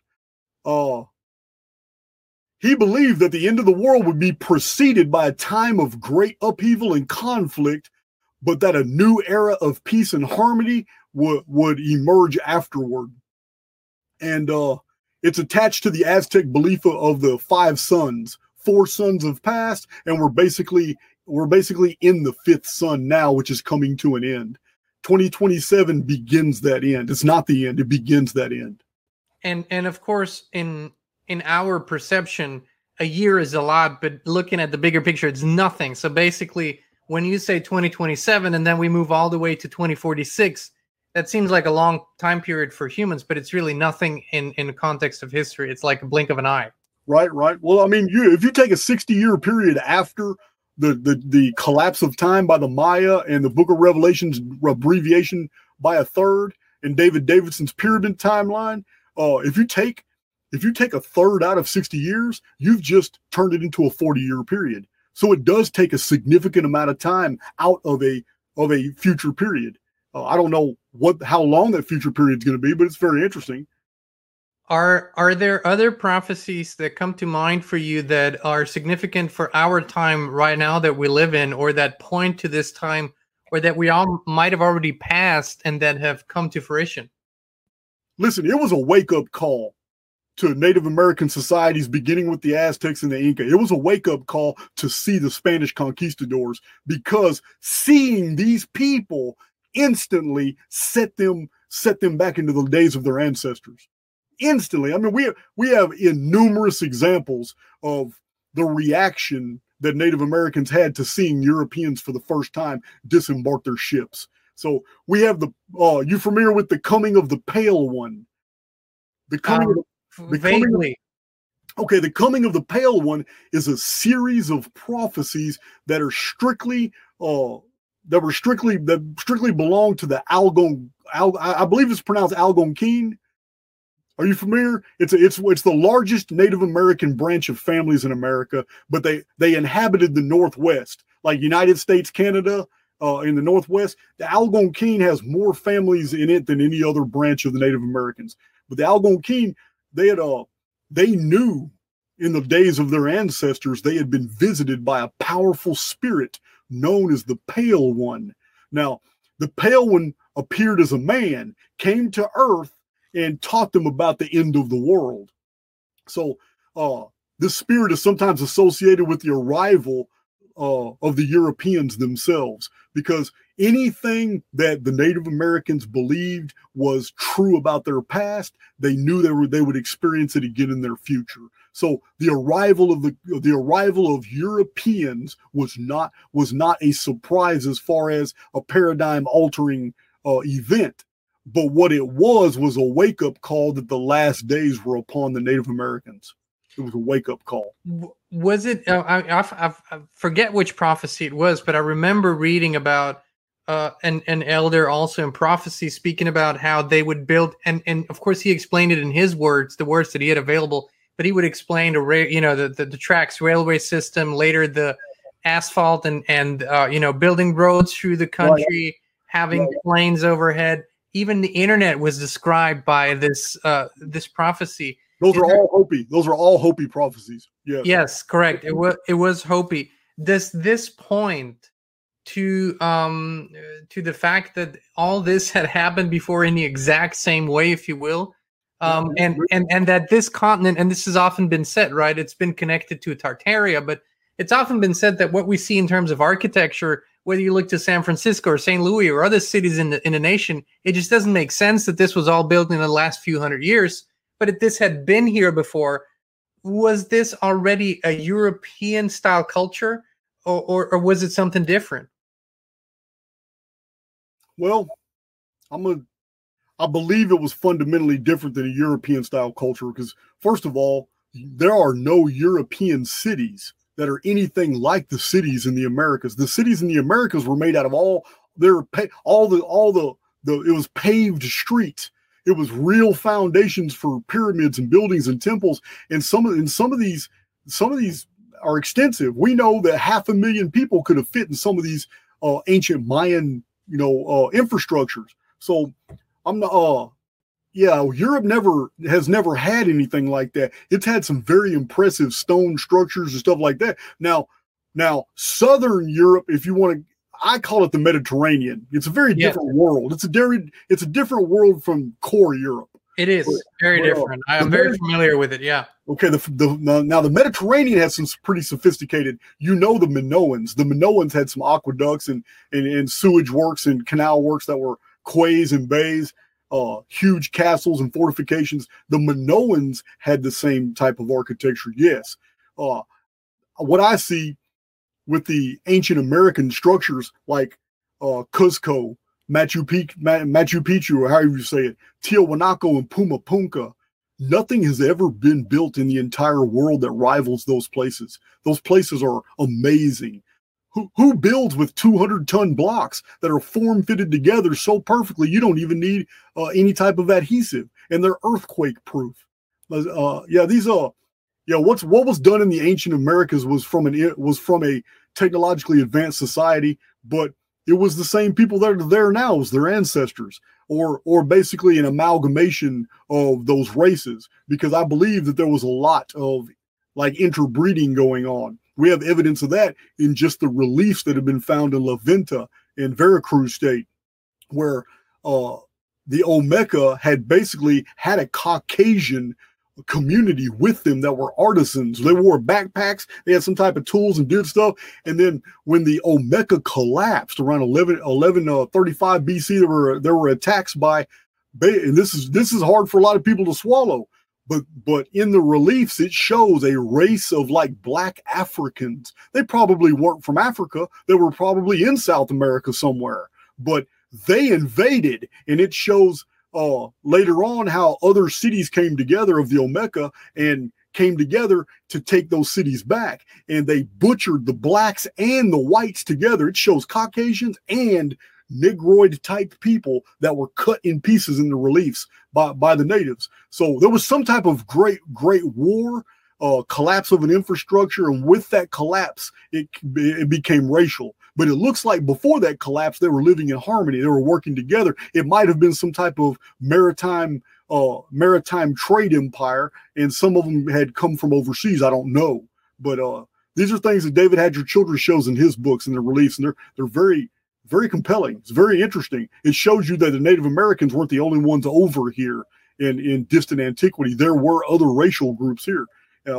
He believed that the end of the world would be preceded by a time of great upheaval and conflict, but that a new era of peace and harmony would emerge afterward. And it's attached to the Aztec belief of the 5 suns. 4 suns have passed, and we're basically in the 5th sun now, which is coming to an end. 2027 begins that end. It's not the end; it begins that end. And of course, in our perception, a year is a lot, but looking at the bigger picture, it's nothing. So basically, when you say 2027, and then we move all the way to 2046, that seems like a long time period for humans, but it's really nothing in the context of history. It's like a blink of an eye. Right, right. Well, I mean, if you take a 60-year period after the collapse of time by the Maya and the Book of Revelation's abbreviation by a third, and David Davidson's pyramid timeline, if you take a third out of 60 years, you've just turned it into a 40-year period. So it does take a significant amount of time out of a future period. I don't know how long that future period is going to be, but it's very interesting. Are there other prophecies that come to mind for you that are significant for our time right now that we live in, or that point to this time, or that we all might have already passed and that have come to fruition? Listen, it was a wake-up call to Native American societies, beginning with the Aztecs and the Inca. It was a wake-up call to see the Spanish conquistadors, because seeing these people instantly set them back into the days of their ancestors. Instantly. I mean, we have numerous examples of the reaction that Native Americans had to seeing Europeans for the first time disembark their ships. So we have you familiar with the coming of the Pale One? The coming vaguely. The coming of the Pale One is a series of prophecies that are strictly strictly belong to the I believe it's pronounced Algonquin. Are you familiar? It's the largest Native American branch of families in America, but they inhabited the Northwest, like United States, Canada, in the Northwest. The Algonquin has more families in it than any other branch of the Native Americans. But the Algonquin, they knew in the days of their ancestors, they had been visited by a powerful spirit known as the Pale One. Now, the Pale One appeared as a man, came to Earth, and taught them about the end of the world. So this spirit is sometimes associated with the arrival of the Europeans themselves, because anything that the Native Americans believed was true about their past, they knew they would experience it again in their future. So the arrival of Europeans was not a surprise as far as a paradigm altering event. But what it was a wake-up call that the last days were upon the Native Americans. It was a wake-up call. Was it? I forget which prophecy it was, but I remember reading about an elder also in prophecy speaking about how they would build, and of course he explained it in his words, the words that he had available. But he would explain the tracks, railway system, later the asphalt, and building roads through the country, having planes overhead. Even the internet was described by this prophecy. Those are all Hopi. Those are all Hopi prophecies. Yes. Yes, correct. It was Hopi. Does this point to the fact that all this had happened before in the exact same way, if you will, and that this continent, and this has often been said, right? It's been connected to Tartaria, but it's often been said that what we see in terms of architecture, whether you look to San Francisco or St. Louis or other cities in the nation, it just doesn't make sense that this was all built in the last few hundred years. But if this had been here before, was this already a European style culture, or was it something different? Well, I believe it was fundamentally different than a European style culture, because first of all, there are no European cities that are anything like the cities in the Americas. The cities in the Americas were made out of it was paved streets. It was real foundations for pyramids and buildings and temples. And some of these are extensive. We know that 500,000 people could have fit in some of these ancient Mayan, infrastructures. So Europe has never had anything like that. It's had some very impressive stone structures and stuff like that. Now, Southern Europe, if you want to, I call it the Mediterranean. It's a very different world. It's a different world from core Europe. It is very different. I'm very familiar with it. Yeah. Okay. Now the Mediterranean has some pretty sophisticated. The Minoans. The Minoans had some aqueducts and sewage works and canal works that were quays and bays. Huge castles and fortifications. The Minoans had the same type of architecture. Yes. What I see with the ancient American structures like Cuzco Machu Picchu, or however you say it, Tiahuanaco and Pumapunka. Nothing has ever been built in the entire world that rivals those places. Those places are amazing. Who builds with 200-ton blocks that are form-fitted together so perfectly you don't even need any type of adhesive, and they're earthquake-proof? What was done in the ancient Americas was from a technologically advanced society, but it was the same people that are there now as their ancestors, or basically an amalgamation of those races, because I believe that there was a lot of like interbreeding going on. We have evidence of that in just the reliefs that have been found in La Venta in Veracruz state, where the Olmeca had basically had a Caucasian community with them that were artisans. They wore backpacks, they had some type of tools and did stuff. And then when the Olmeca collapsed around 1135 BC, there were attacks by, and this is hard for a lot of people to swallow, but in the reliefs it shows a race of like black Africans. They probably weren't from Africa, they were probably in South America somewhere, but they invaded, and it shows later on how other cities came together of the Olmeca and came together to take those cities back, and they butchered the blacks and the whites together. It shows Caucasians and Negroid type people that were cut in pieces in the reliefs by the natives. So there was some type of great war, collapse of an infrastructure, and with that collapse, it became racial. But it looks like before that collapse, they were living in harmony. They were working together. It might have been some type of maritime trade empire, and some of them had come from overseas. I don't know. But these are things that David Hadger Childress shows in his books and their reliefs, and they're very, very compelling. It's very interesting. It shows you that the Native Americans weren't the only ones over here in distant antiquity. There were other racial groups here.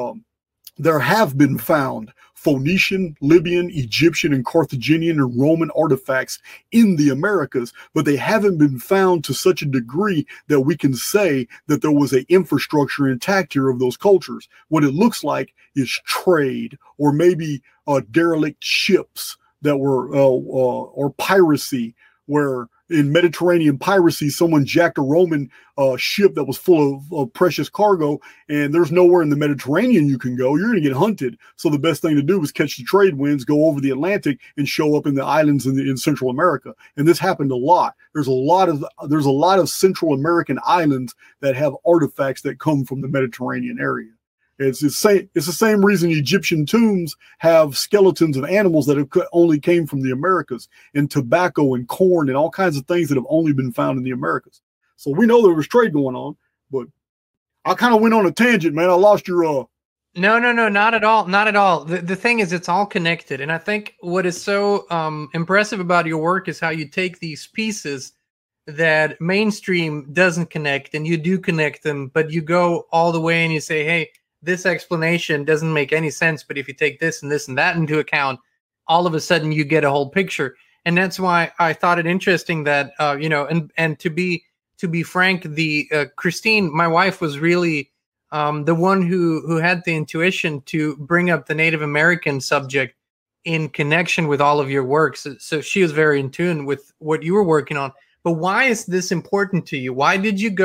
There have been found Phoenician, Libyan, Egyptian, and Carthaginian and Roman artifacts in the Americas, but they haven't been found to such a degree that we can say that there was an infrastructure intact here of those cultures. What it looks like is trade, or maybe derelict ships that were, or piracy, where in Mediterranean piracy, someone jacked a Roman ship that was full of precious cargo, and there's nowhere in the Mediterranean you can go. You're going to get hunted. So the best thing to do was catch the trade winds, go over the Atlantic, and show up in the islands in Central America. And this happened a lot. There's a lot of Central American islands that have artifacts that come from the Mediterranean area. It's the same reason Egyptian tombs have skeletons of animals that only came from the Americas, and tobacco and corn and all kinds of things that have only been found in the Americas. So we know there was trade going on, but I kind of went on a tangent, man. I lost your No, not at all. Not at all. The thing is, it's all connected. And I think what is so impressive about your work is how you take these pieces that mainstream doesn't connect, and you do connect them, but you go all the way and you say, hey, this explanation doesn't make any sense, but if you take this and that into account, all of a sudden you get a whole picture. And that's why I thought it interesting that, and to be frank, the Christine, my wife, was really the one who had the intuition to bring up the Native American subject in connection with all of your works. So she was very in tune with what you were working on. But why is this important to you? Why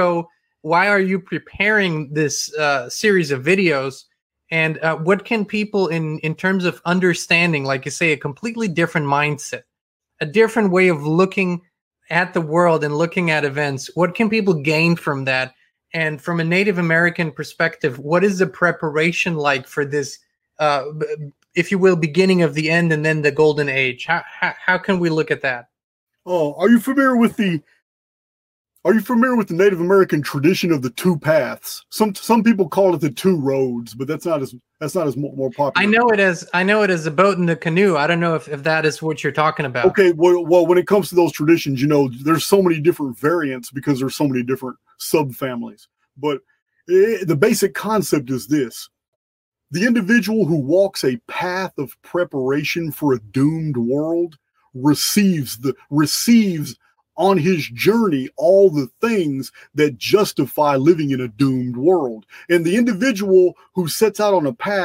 are you preparing this series of videos? And what can people, in terms of understanding, like you say, a completely different mindset, a different way of looking at the world and looking at events, what can people gain from that? And from a Native American perspective, what is the preparation like for this, if you will, beginning of the end and then the golden age? How can we look at that? Oh, are you familiar with the Native American tradition of the two paths? Some people call it the two roads, but that's not as more popular. I know it as a boat and a canoe. I don't know if that is what you're talking about. Okay, well, when it comes to those traditions, there's so many different variants because there's so many different subfamilies. But the basic concept is this: the individual who walks a path of preparation for a doomed world receives on his journey all the things that justify living in a doomed world. And the individual who sets out on a path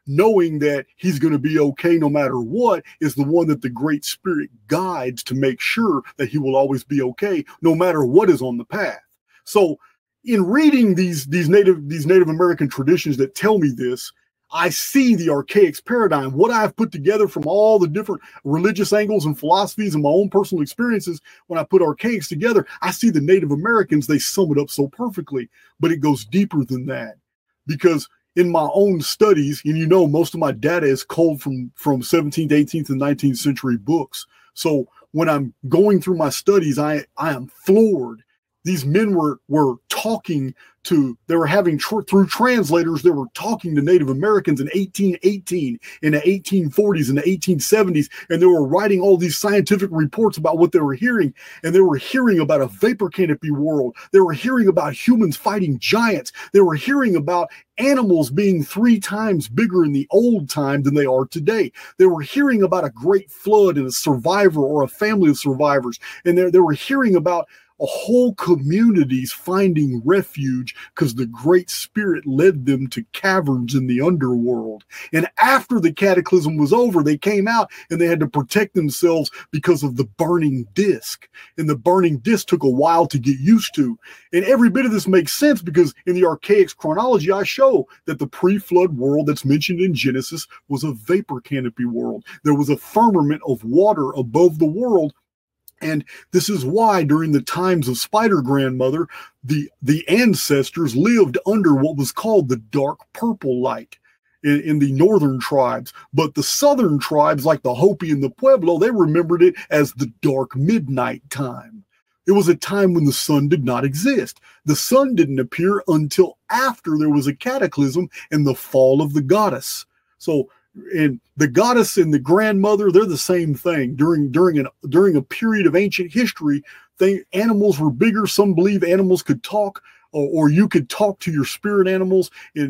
knowing that he's going to be okay no matter what, is the one that the Great Spirit guides to make sure that he will always be okay no matter what is on the path. So in reading these Native American traditions that tell me this, I see the archaics paradigm, what I've put together from all the different religious angles and philosophies and my own personal experiences. When I put archaics together, I see the Native Americans, they sum it up so perfectly, but it goes deeper than that. Because in my own studies, and you know, most of my data is culled from 17th, 18th, and 19th century books. So when I'm going through my studies, I am floored. These men were talking to, they were having, through translators, they were talking to Native Americans in 1818, in the 1840s, in the 1870s, and they were writing all these scientific reports about what they were hearing, and they were hearing about a vapor canopy world. They were hearing about humans fighting giants. They were hearing about animals being 3 times bigger in the old time than they are today. They were hearing about a great flood and a survivor or a family of survivors, and they were hearing about a whole communities finding refuge because the Great Spirit led them to caverns in the underworld. And after the cataclysm was over, they came out and they had to protect themselves because of the burning disc. And the burning disc took a while to get used to. And every bit of this makes sense because in the Archaics chronology, I show that the pre-flood world that's mentioned in Genesis was a vapor canopy world. There was a firmament of water above the world. And this is why during the times of Spider Grandmother, the ancestors lived under what was called the dark purple light in the northern tribes. But the southern tribes, like the Hopi and the Pueblo, they remembered it as the dark midnight time. It was a time when the sun did not exist. The sun didn't appear until after there was a cataclysm and the fall of the goddess. So, and the goddess and the grandmother, they're the same thing. During a period of ancient history, animals were bigger. Some believe animals could talk, or you could talk to your spirit animals.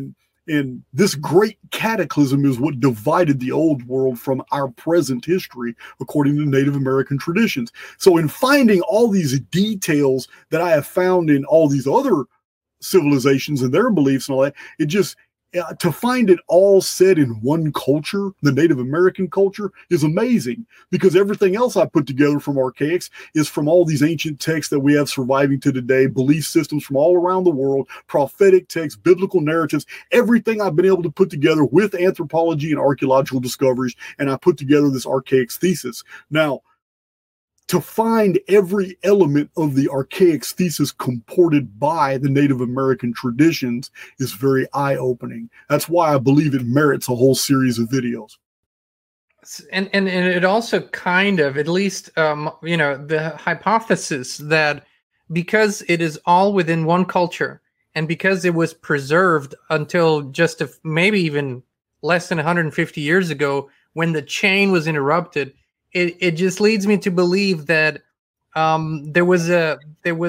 And this great cataclysm is what divided the old world from our present history, according to Native American traditions. So in finding all these details that I have found in all these other civilizations and their beliefs and all that, it just, to find it all said in one culture, the Native American culture, is amazing, because everything else I put together from Archaics is from all these ancient texts that we have surviving to today, belief systems from all around the world, prophetic texts, biblical narratives, everything I've been able to put together with anthropology and archaeological discoveries, and I put together this Archaics thesis. Now, to find every element of the Archaics thesis comported by the Native American traditions is very eye-opening. That's why I believe it merits a whole series of videos. And it also kind of, at least, the hypothesis that because it is all within one culture, and because it was preserved until just maybe even less than 150 years ago, when the chain was interrupted, it just leads me to believe that there was an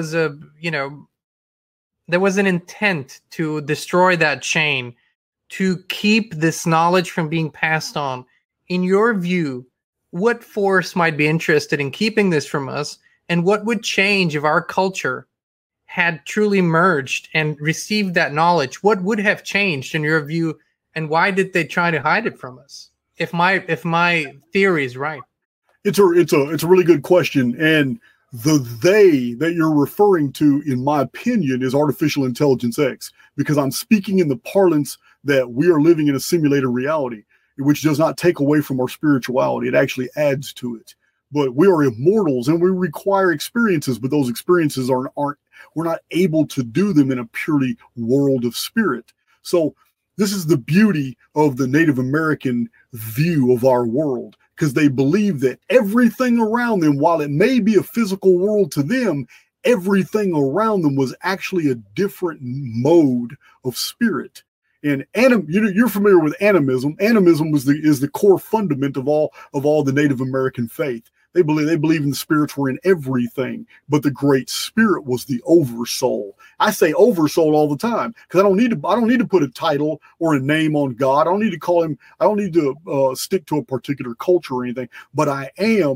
intent to destroy that chain, to keep this knowledge from being passed on. In your view, what force might be interested in keeping this from us, and what would change if our culture had truly merged and received that knowledge? What would have changed in your view, and why did they try to hide it from us? If my theory is right. It's a really good question, and the they that you're referring to, in my opinion, is artificial intelligence X, because I'm speaking in the parlance that we are living in a simulated reality, which does not take away from our spirituality. It actually adds to it. But we are immortals and we require experiences, but those experiences we're not able to do them in a purely world of spirit. So this is the beauty of the Native American view of our world, because they believe that everything around them, while it may be a physical world to them, everything around them was actually a different mode of spirit. And you're familiar with animism. Animism is the core fundament of all the Native American faith. They believe in the spirits were in everything, but the Great Spirit was the oversoul. I say oversoul all the time because I don't need to put a title or a name on God. I don't need to call him. I don't need to stick to a particular culture or anything. But I am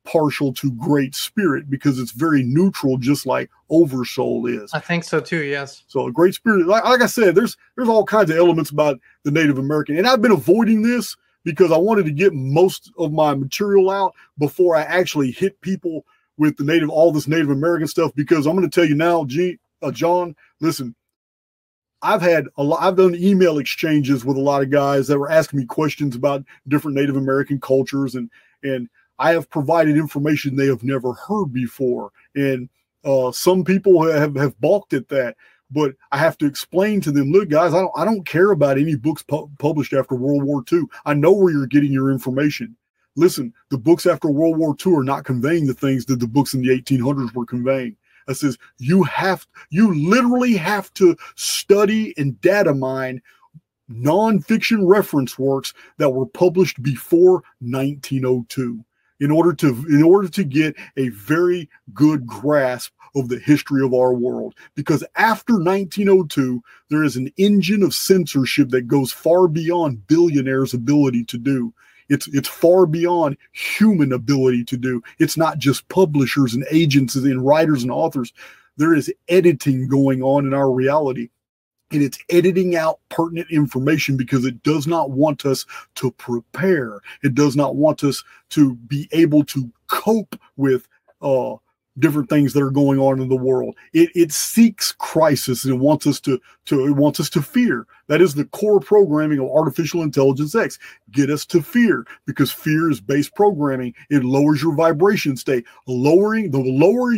partial to Great Spirit because it's very neutral, just like Oversoul is. I think so too. Yes. So Great Spirit, like I said, there's all kinds of elements about the Native American, and I've been avoiding this because I wanted to get most of my material out before I actually hit people with all this Native American stuff. Because I'm going to tell you now, John, listen, I've done email exchanges with a lot of guys that were asking me questions about different Native American cultures, and I have provided information they have never heard before. And some people have balked at that, but I have to explain to them, look, guys, I don't care about any books published after World War II. I know where you're getting your information. Listen, the books after World War II are not conveying the things that the books in the 1800s were conveying. That says you literally have to study and data mine nonfiction reference works that were published before 1902 in order to get a very good grasp of the history of our world. Because after 1902, there is an engine of censorship that goes far beyond billionaires' ability to do. It's far beyond human ability to do. It's not just publishers and agents and writers and authors. There is editing going on in our reality. And it's editing out pertinent information because it does not want us to prepare. It does not want us to be able to cope with different things that are going on in the world. It seeks crisis, and it wants us to fear. That is the core programming of artificial intelligence X. Get us to fear, because fear is base programming. It lowers your vibration state. The lower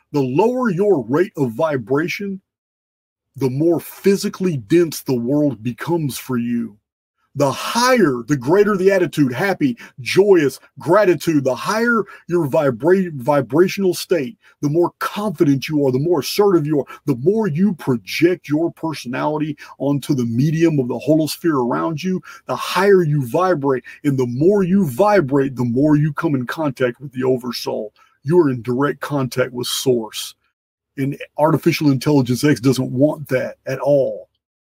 your rate of vibration, the more physically dense the world becomes for you. The higher, the greater the attitude, happy, joyous, gratitude, the higher your vibrational state, the more confident you are, the more assertive you are, the more you project your personality onto the medium of the holosphere around you, the higher you vibrate. And the more you vibrate, the more you come in contact with the Oversoul. You are in direct contact with Source. And artificial intelligence X doesn't want that at all.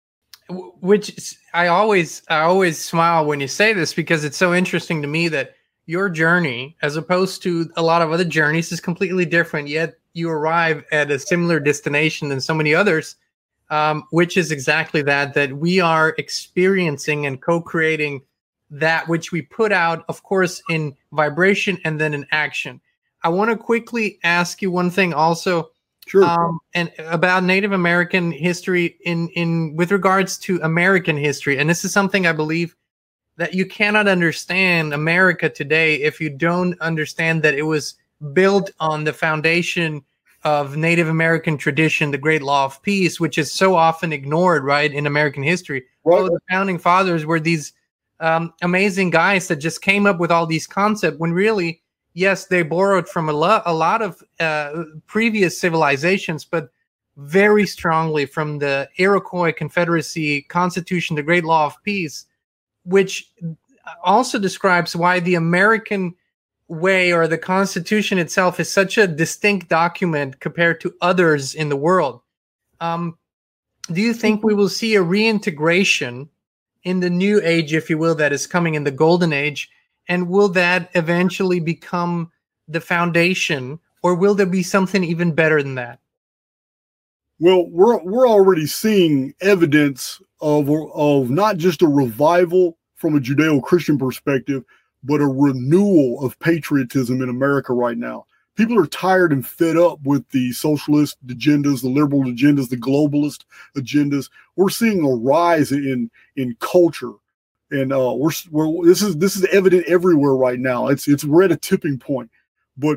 Which I always smile when you say this, because it's so interesting to me that your journey, as opposed to a lot of other journeys, is completely different. Yet you arrive at a similar destination than so many others, which is exactly that we are experiencing and co-creating that which we put out, of course, in vibration and then in action. I want to quickly ask you one thing also. Sure. And about Native American history in with regards to American history. And this is something I believe that you cannot understand America today if you don't understand that it was built on the foundation of Native American tradition, the Great Law of Peace, which is so often ignored, right, in American history. Right. Oh, the founding fathers were these amazing guys that just came up with all these concepts, when really, yes, they borrowed from a lot of previous civilizations, but very strongly from the Iroquois Confederacy Constitution, the Great Law of Peace, which also describes why the American way, or the Constitution itself, is such a distinct document compared to others in the world. Do you think we will see a reintegration in the new age, if you will, that is coming in the golden age? And will that eventually become the foundation, or will there be something even better than that? Well, we're already seeing evidence of not just a revival from a Judeo-Christian perspective, but a renewal of patriotism in America right now. People are tired and fed up with the socialist agendas, the liberal agendas, the globalist agendas. We're seeing a rise in culture. And this is evident everywhere right now. We're at a tipping point. But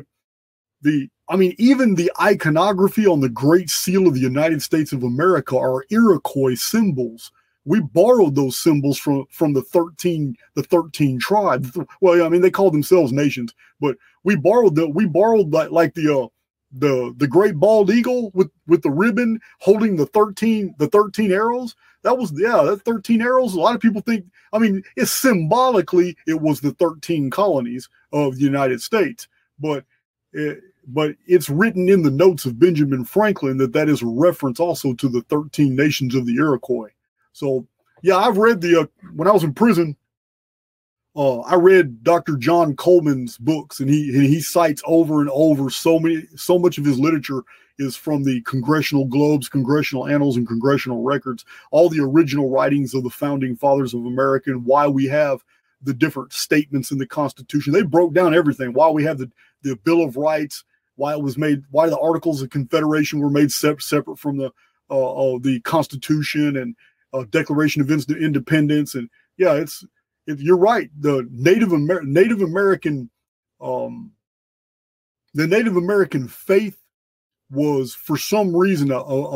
even the iconography on the Great Seal of the United States of America are Iroquois symbols. We borrowed those symbols from the 13 tribes. Well, I mean, they call themselves nations, but we borrowed like the great bald eagle with the ribbon holding the 13 arrows. That 13 arrows. A lot of people think, I mean, it's symbolically, it was the 13 colonies of the United States, but it's written in the notes of Benjamin Franklin that is a reference also to the 13 nations of the Iroquois. So yeah, I've read when I was in prison, I read Dr. John Coleman's books, and he cites over and over so much of his literature is from the Congressional Globes, Congressional Annals, and Congressional Records, all the original writings of the founding fathers of America, and why we have the different statements in the Constitution. They broke down everything, why we have the Bill of Rights, why it was made, why the Articles of Confederation were made separate from the Constitution, and Declaration of Independence. And yeah, you're right. The Native American faith was, for some reason,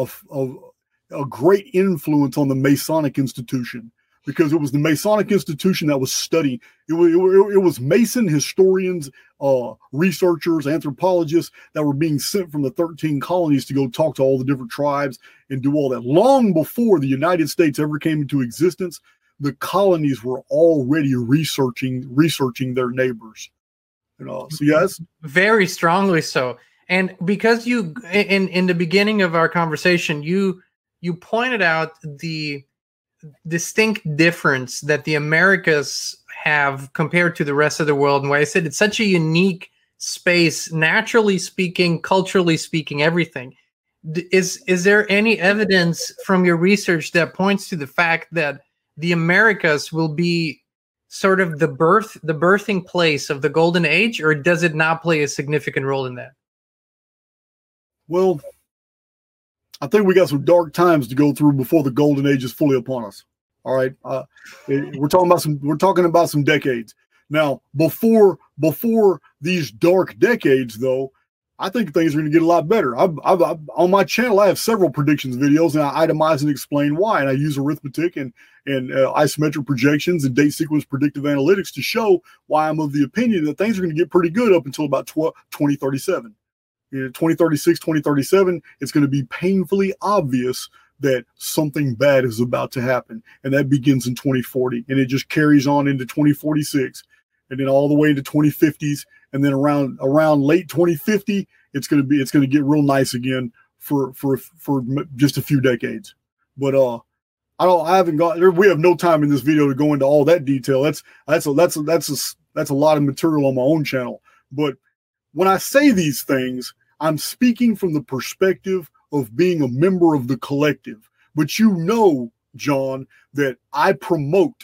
a great influence on the Masonic institution, because it was the Masonic institution that was studying. It was Mason historians, researchers, anthropologists that were being sent from the 13 colonies to go talk to all the different tribes and do all that. Long before the United States ever came into existence, the colonies were already researching their neighbors. So yes, very strongly so. And because you, in the beginning of our conversation, you pointed out the distinct difference that the Americas have compared to the rest of the world, and why I said it's such a unique space, naturally speaking, culturally speaking, everything. Is there any evidence from your research that points to the fact that the Americas will be sort of the birthing place of the Golden Age, or does it not play a significant role in that? Well, I think we got some dark times to go through before the Golden Age is fully upon us. All right, we're talking about some decades now. Before these dark decades, though, I think things are going to get a lot better. On my channel, I have several predictions videos, and I itemize and explain why. And I use arithmetic and isometric projections and date sequence predictive analytics to show why I'm of the opinion that things are going to get pretty good up until about 2037. 2036, 2037, it's going to be painfully obvious that something bad is about to happen. And that begins in 2040. And it just carries on into 2046. And then all the way into 2050s. And then around late 2050, it's going to get real nice again for just a few decades. But we have no time in this video to go into all that detail. That's a lot of material on my own channel. But when I say these things, I'm speaking from the perspective of being a member of the collective. But you know, John, that I promote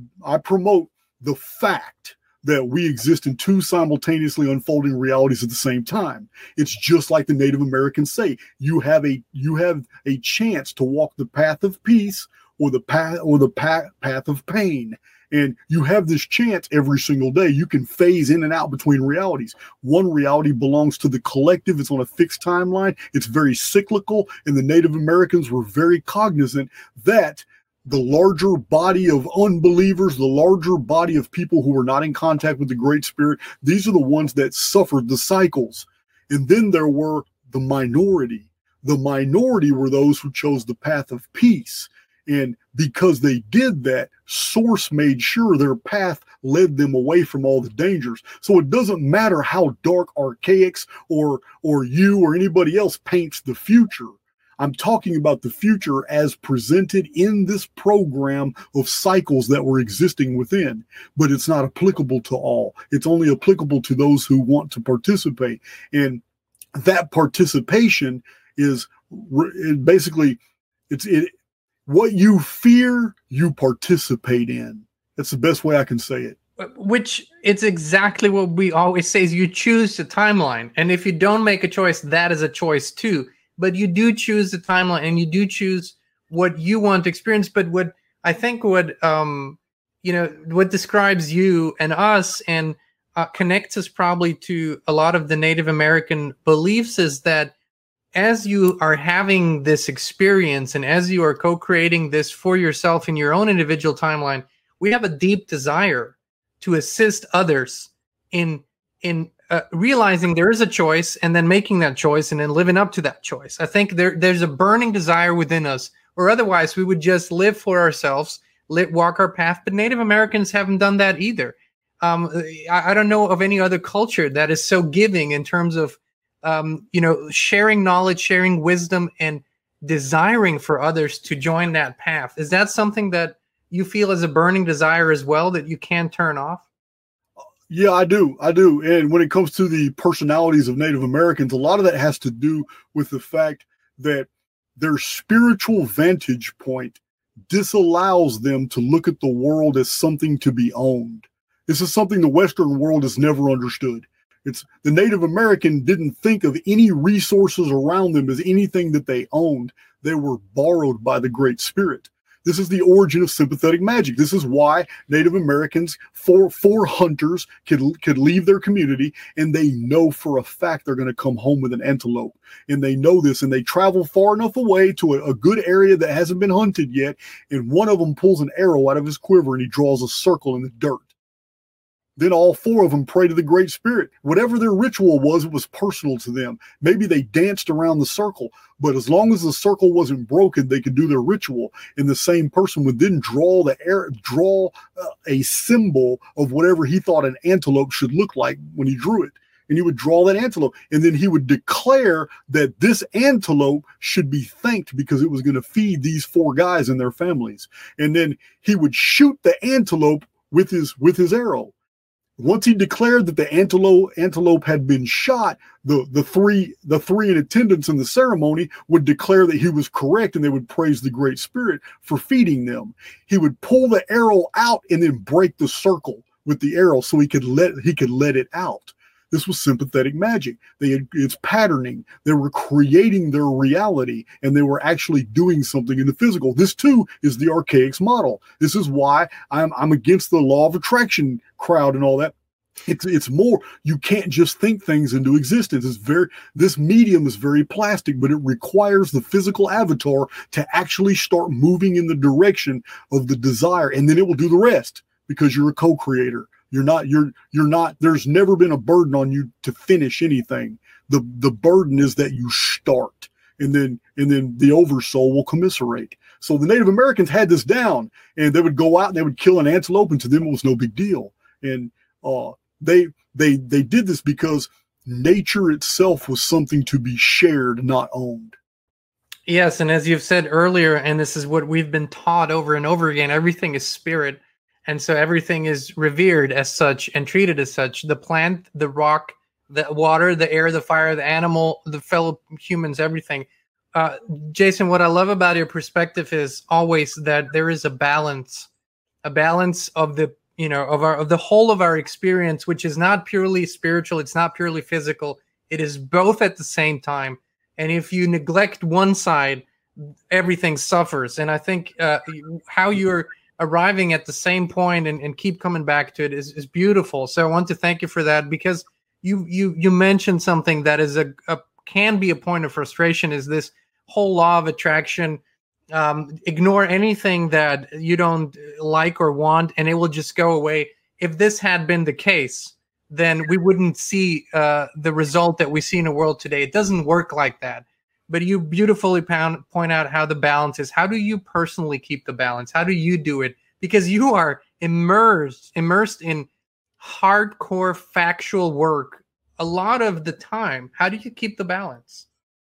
the fact that we exist in two simultaneously unfolding realities at the same time. It's just like the Native Americans say, you have a chance to walk the path of peace or the path of pain. And you have this chance every single day. You can phase in and out between realities. One reality belongs to the collective. It's on a fixed timeline. It's very cyclical. And the Native Americans were very cognizant that the larger body of unbelievers, the larger body of people who were not in contact with the Great Spirit, these are the ones that suffered the cycles. And then there were the minority. The minority were those who chose the path of peace. And because they did that, Source made sure their path led them away from all the dangers. So it doesn't matter how dark Archaics or you or anybody else paints the future. I'm talking about the future as presented in this program of cycles that were existing within. But it's not applicable to all. It's only applicable to those who want to participate. And that participation is basically, what you fear, you participate in. That's the best way I can say it. Which it's exactly what we always say is you choose the timeline. And if you don't make a choice, that is a choice too. But you do choose the timeline and you do choose what you want to experience. But what I think what describes you and us and connects us probably to a lot of the Native American beliefs is that as you are having this experience and as you are co-creating this for yourself in your own individual timeline, we have a deep desire to assist others in realizing there is a choice and then making that choice and then living up to that choice. I think there's a burning desire within us, or otherwise we would just live for ourselves, walk our path. But Native Americans haven't done that either. I don't know of any other culture that is so giving in terms of sharing knowledge, sharing wisdom, and desiring for others to join that path. Is that something that you feel is a burning desire as well that you can't turn off? Yeah, I do. I do. And when it comes to the personalities of Native Americans, a lot of that has to do with the fact that their spiritual vantage point disallows them to look at the world as something to be owned. This is something the Western world has never understood. It's the Native American didn't think of any resources around them as anything that they owned. They were borrowed by the Great Spirit. This is the origin of sympathetic magic. This is why Native Americans, four hunters, could leave their community and they know for a fact they're going to come home with an antelope. And they know this, and they travel far enough away to a good area that hasn't been hunted yet. And one of them pulls an arrow out of his quiver and he draws a circle in the dirt. Then all four of them pray to the Great Spirit. Whatever their ritual was, it was personal to them. Maybe they danced around the circle, but as long as the circle wasn't broken, they could do their ritual. And the same person would then draw a symbol of whatever he thought an antelope should look like when he drew it. And he would draw that antelope. And then he would declare that this antelope should be thanked because it was going to feed these four guys and their families. And then he would shoot the antelope with his arrow. Once he declared that the antelope had been shot, the three in attendance in the ceremony would declare that he was correct, and they would praise the Great Spirit for feeding them. He would pull the arrow out and then break the circle with the arrow so he could let it out. This was sympathetic magic. It's patterning. They were creating their reality, and they were actually doing something in the physical. This too is the Archaics model. This is why I'm against the law of attraction crowd and all that. It's more, you can't just think things into existence. This medium is very plastic, but it requires the physical avatar to actually start moving in the direction of the desire, and then it will do the rest because you're a co-creator. You're not, there's never been a burden on you to finish anything. The burden is that you start, and then the oversoul will commiserate. So the Native Americans had this down, and they would go out and they would kill an antelope, and to them it was no big deal. And they did this because nature itself was something to be shared, not owned. Yes, and as you've said earlier, and this is what we've been taught over and over again, everything is spirit. And so everything is revered as such and treated as such. The plant, the rock, the water, the air, the fire, the animal, the fellow humans, everything. Jason, what I love about your perspective is always that there is a balance of the, of the whole of our experience, which is not purely spiritual. It's not purely physical. It is both at the same time. And if you neglect one side, everything suffers. And I think how you're arriving at the same point and keep coming back to it is beautiful. So I want to thank you for that, because you mentioned something that is can be a point of frustration, is this whole law of attraction. Ignore anything that you don't like or want, and it will just go away. If this had been the case, then we wouldn't see the result that we see in the world today. It doesn't work like that. But you beautifully point out how the balance is. How do you personally keep the balance? How do you do it? Because you are immersed in hardcore factual work a lot of the time. How do you keep the balance?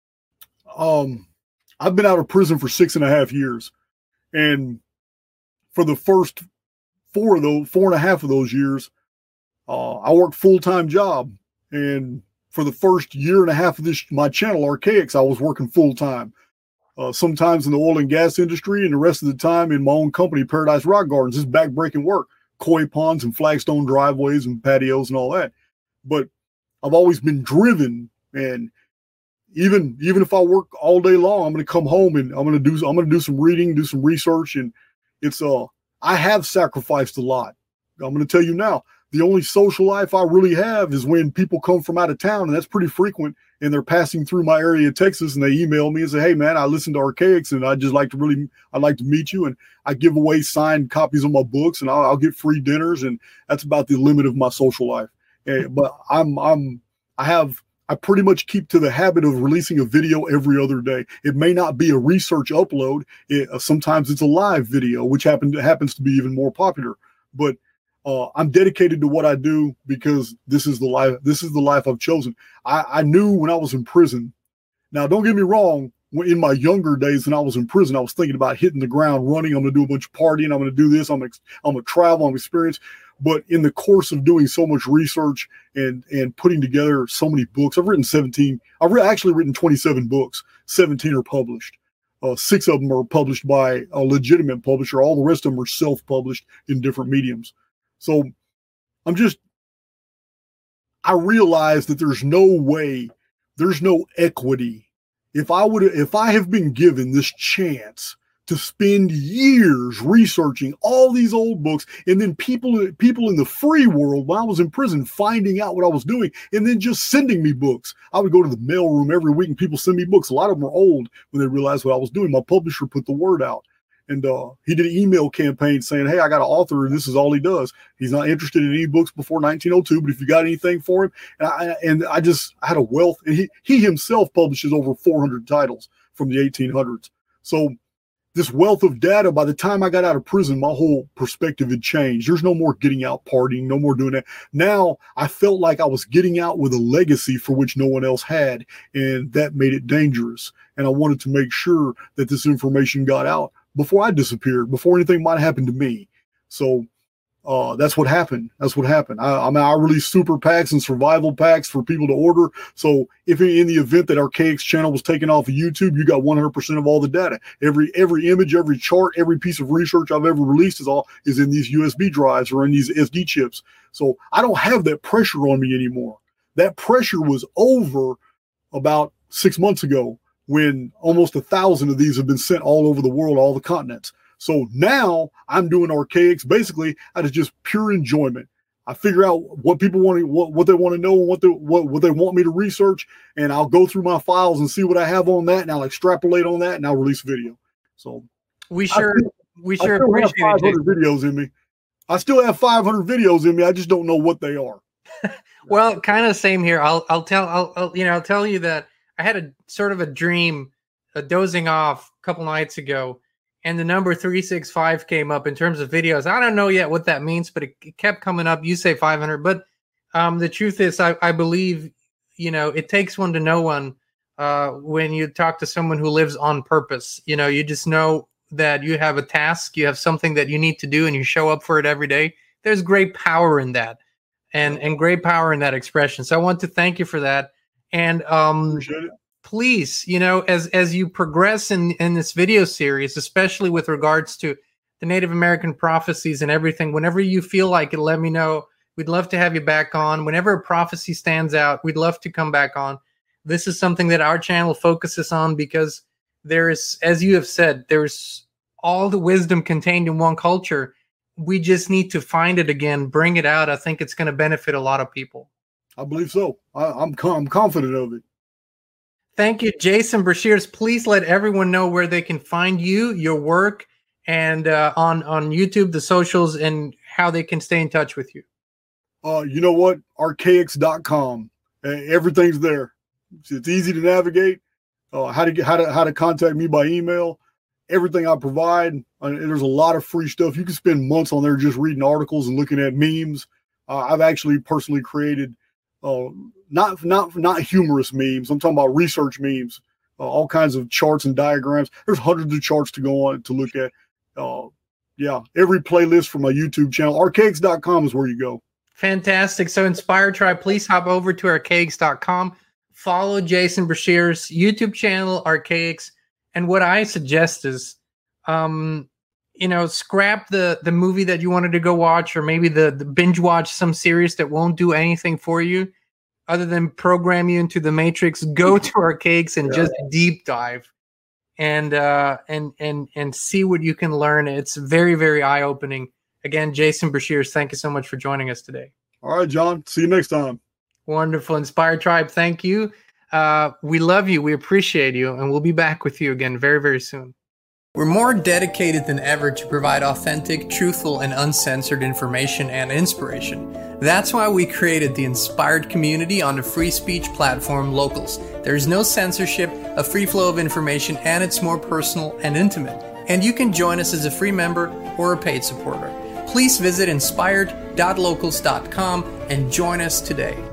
I've been out of prison for 6.5 years. And for the first 4.5 of those years, I worked full-time job. And for the first 1.5 years of my channel, Archaics, I was working full-time. Sometimes in the oil and gas industry, and the rest of the time in my own company, Paradise Rock Gardens. This is back-breaking work. Koi ponds and flagstone driveways and patios and all that. But I've always been driven, and even if I work all day long, I'm going to come home and I'm going to do some reading, do some research, and it's I have sacrificed a lot. I'm going to tell you now, the only social life I really have is when people come from out of town, and that's pretty frequent, and they're passing through my area of Texas, and they email me and say, "Hey man, I listened to Archaics, and I'd like to meet you." And I give away signed copies of my books, and I'll get free dinners, and that's about the limit of my social life. But I pretty much keep to the habit of releasing a video every other day. It may not be a research upload. Sometimes it's a live video, which happens to be even more popular. But I'm dedicated to what I do because this is the life I've chosen. I knew when I was in prison. Now, don't get me wrong. in my younger days when I was in prison, I was thinking about hitting the ground running. I'm going to do a bunch of partying. I'm going to do this. I'm going to travel. I'm experience. But in the course of doing so much research and putting together so many books, I've written 17. I've actually written 27 books. 17 are published. 6 of them are published by a legitimate publisher. All the rest of them are self-published in different mediums. So I realize that there's no way, there's no equity. If I have been given this chance to spend years researching all these old books, and then people in the free world while I was in prison finding out what I was doing, and then just sending me books. I would go to the mailroom every week and people send me books. A lot of them are old when they realized what I was doing. My publisher put the word out. And he did an email campaign saying, hey, I got an author, and this is all he does. He's not interested in any books before 1902, but if you got anything for him. And I had a wealth. And he himself publishes over 400 titles from the 1800s. So this wealth of data, by the time I got out of prison, my whole perspective had changed. There's no more getting out partying, no more doing that. Now I felt like I was getting out with a legacy for which no one else had, and that made it dangerous. And I wanted to make sure that this information got out before I disappeared, before anything might happen to me. So that's what happened. I released super packs and survival packs for people to order. So if in the event that Archaic's channel was taken off of YouTube, you got 100% of all the data. Every image, every chart, every piece of research I've ever released is in these USB drives or in these SD chips. So I don't have that pressure on me anymore. That pressure was over about 6 months ago, when almost 1,000 of these have been sent all over the world, all the continents. So now I'm doing Archaic's basically out of just pure enjoyment. I figure out what people want, what they want to know, and what they want me to research, and I'll go through my files and see what I have on that, and I'll extrapolate on that, and I'll release video. So we sure appreciate have 500 videos in me. I still have 500 videos in me. I just don't know what they are. Well, kind of same here. I'll tell you that I had a sort of a dream, dozing off a couple nights ago, and the number 365 came up in terms of videos. I don't know yet what that means, but it kept coming up. You say 500, but the truth is, I believe, it takes one to know one. When you talk to someone who lives on purpose, you just know that you have a task, you have something that you need to do, and you show up for it every day. There's great power in that, and great power in that expression. So I want to thank you for that. And please, as you progress in this video series, especially with regards to the Native American prophecies and everything, whenever you feel like it, let me know. We'd love to have you back on. Whenever a prophecy stands out, we'd love to come back on. This is something that our channel focuses on because there is, as you have said, there's all the wisdom contained in one culture. We just need to find it again, bring it out. I think it's going to benefit a lot of people. I believe so. I'm confident of it. Thank you, Jason Breshears. Please let everyone know where they can find you, your work, and on YouTube, the socials, and how they can stay in touch with you. You know what? Archaics.com. Everything's there. It's easy to navigate. How to contact me by email. Everything I provide. There's a lot of free stuff. You can spend months on there just reading articles and looking at memes. I've actually personally created not humorous memes. I'm talking about research memes, all kinds of charts and diagrams. There's hundreds of charts to go on to look at. Every playlist from my YouTube channel. Archaics.com is where you go. Fantastic. So Inspired Tribe, please hop over to archaics.com. Follow Jason Breshears' YouTube channel, Archaics. And what I suggest is, scrap the movie that you wanted to go watch, or maybe the binge watch some series that won't do anything for you other than program you into the matrix. Go to Archaics and just deep dive and see what you can learn. It's very, very eye-opening. Again, Jason Breshears, thank you so much for joining us today. All right, John. See you next time. Wonderful. Inspired Tribe, thank you. We love you. We appreciate you. And we'll be back with you again very, very soon. We're more dedicated than ever to provide authentic, truthful, and uncensored information and inspiration. That's why we created the Inspired community on the free speech platform Locals. There's no censorship, a free flow of information, and it's more personal and intimate. And you can join us as a free member or a paid supporter. Please visit inspired.locals.com and join us today.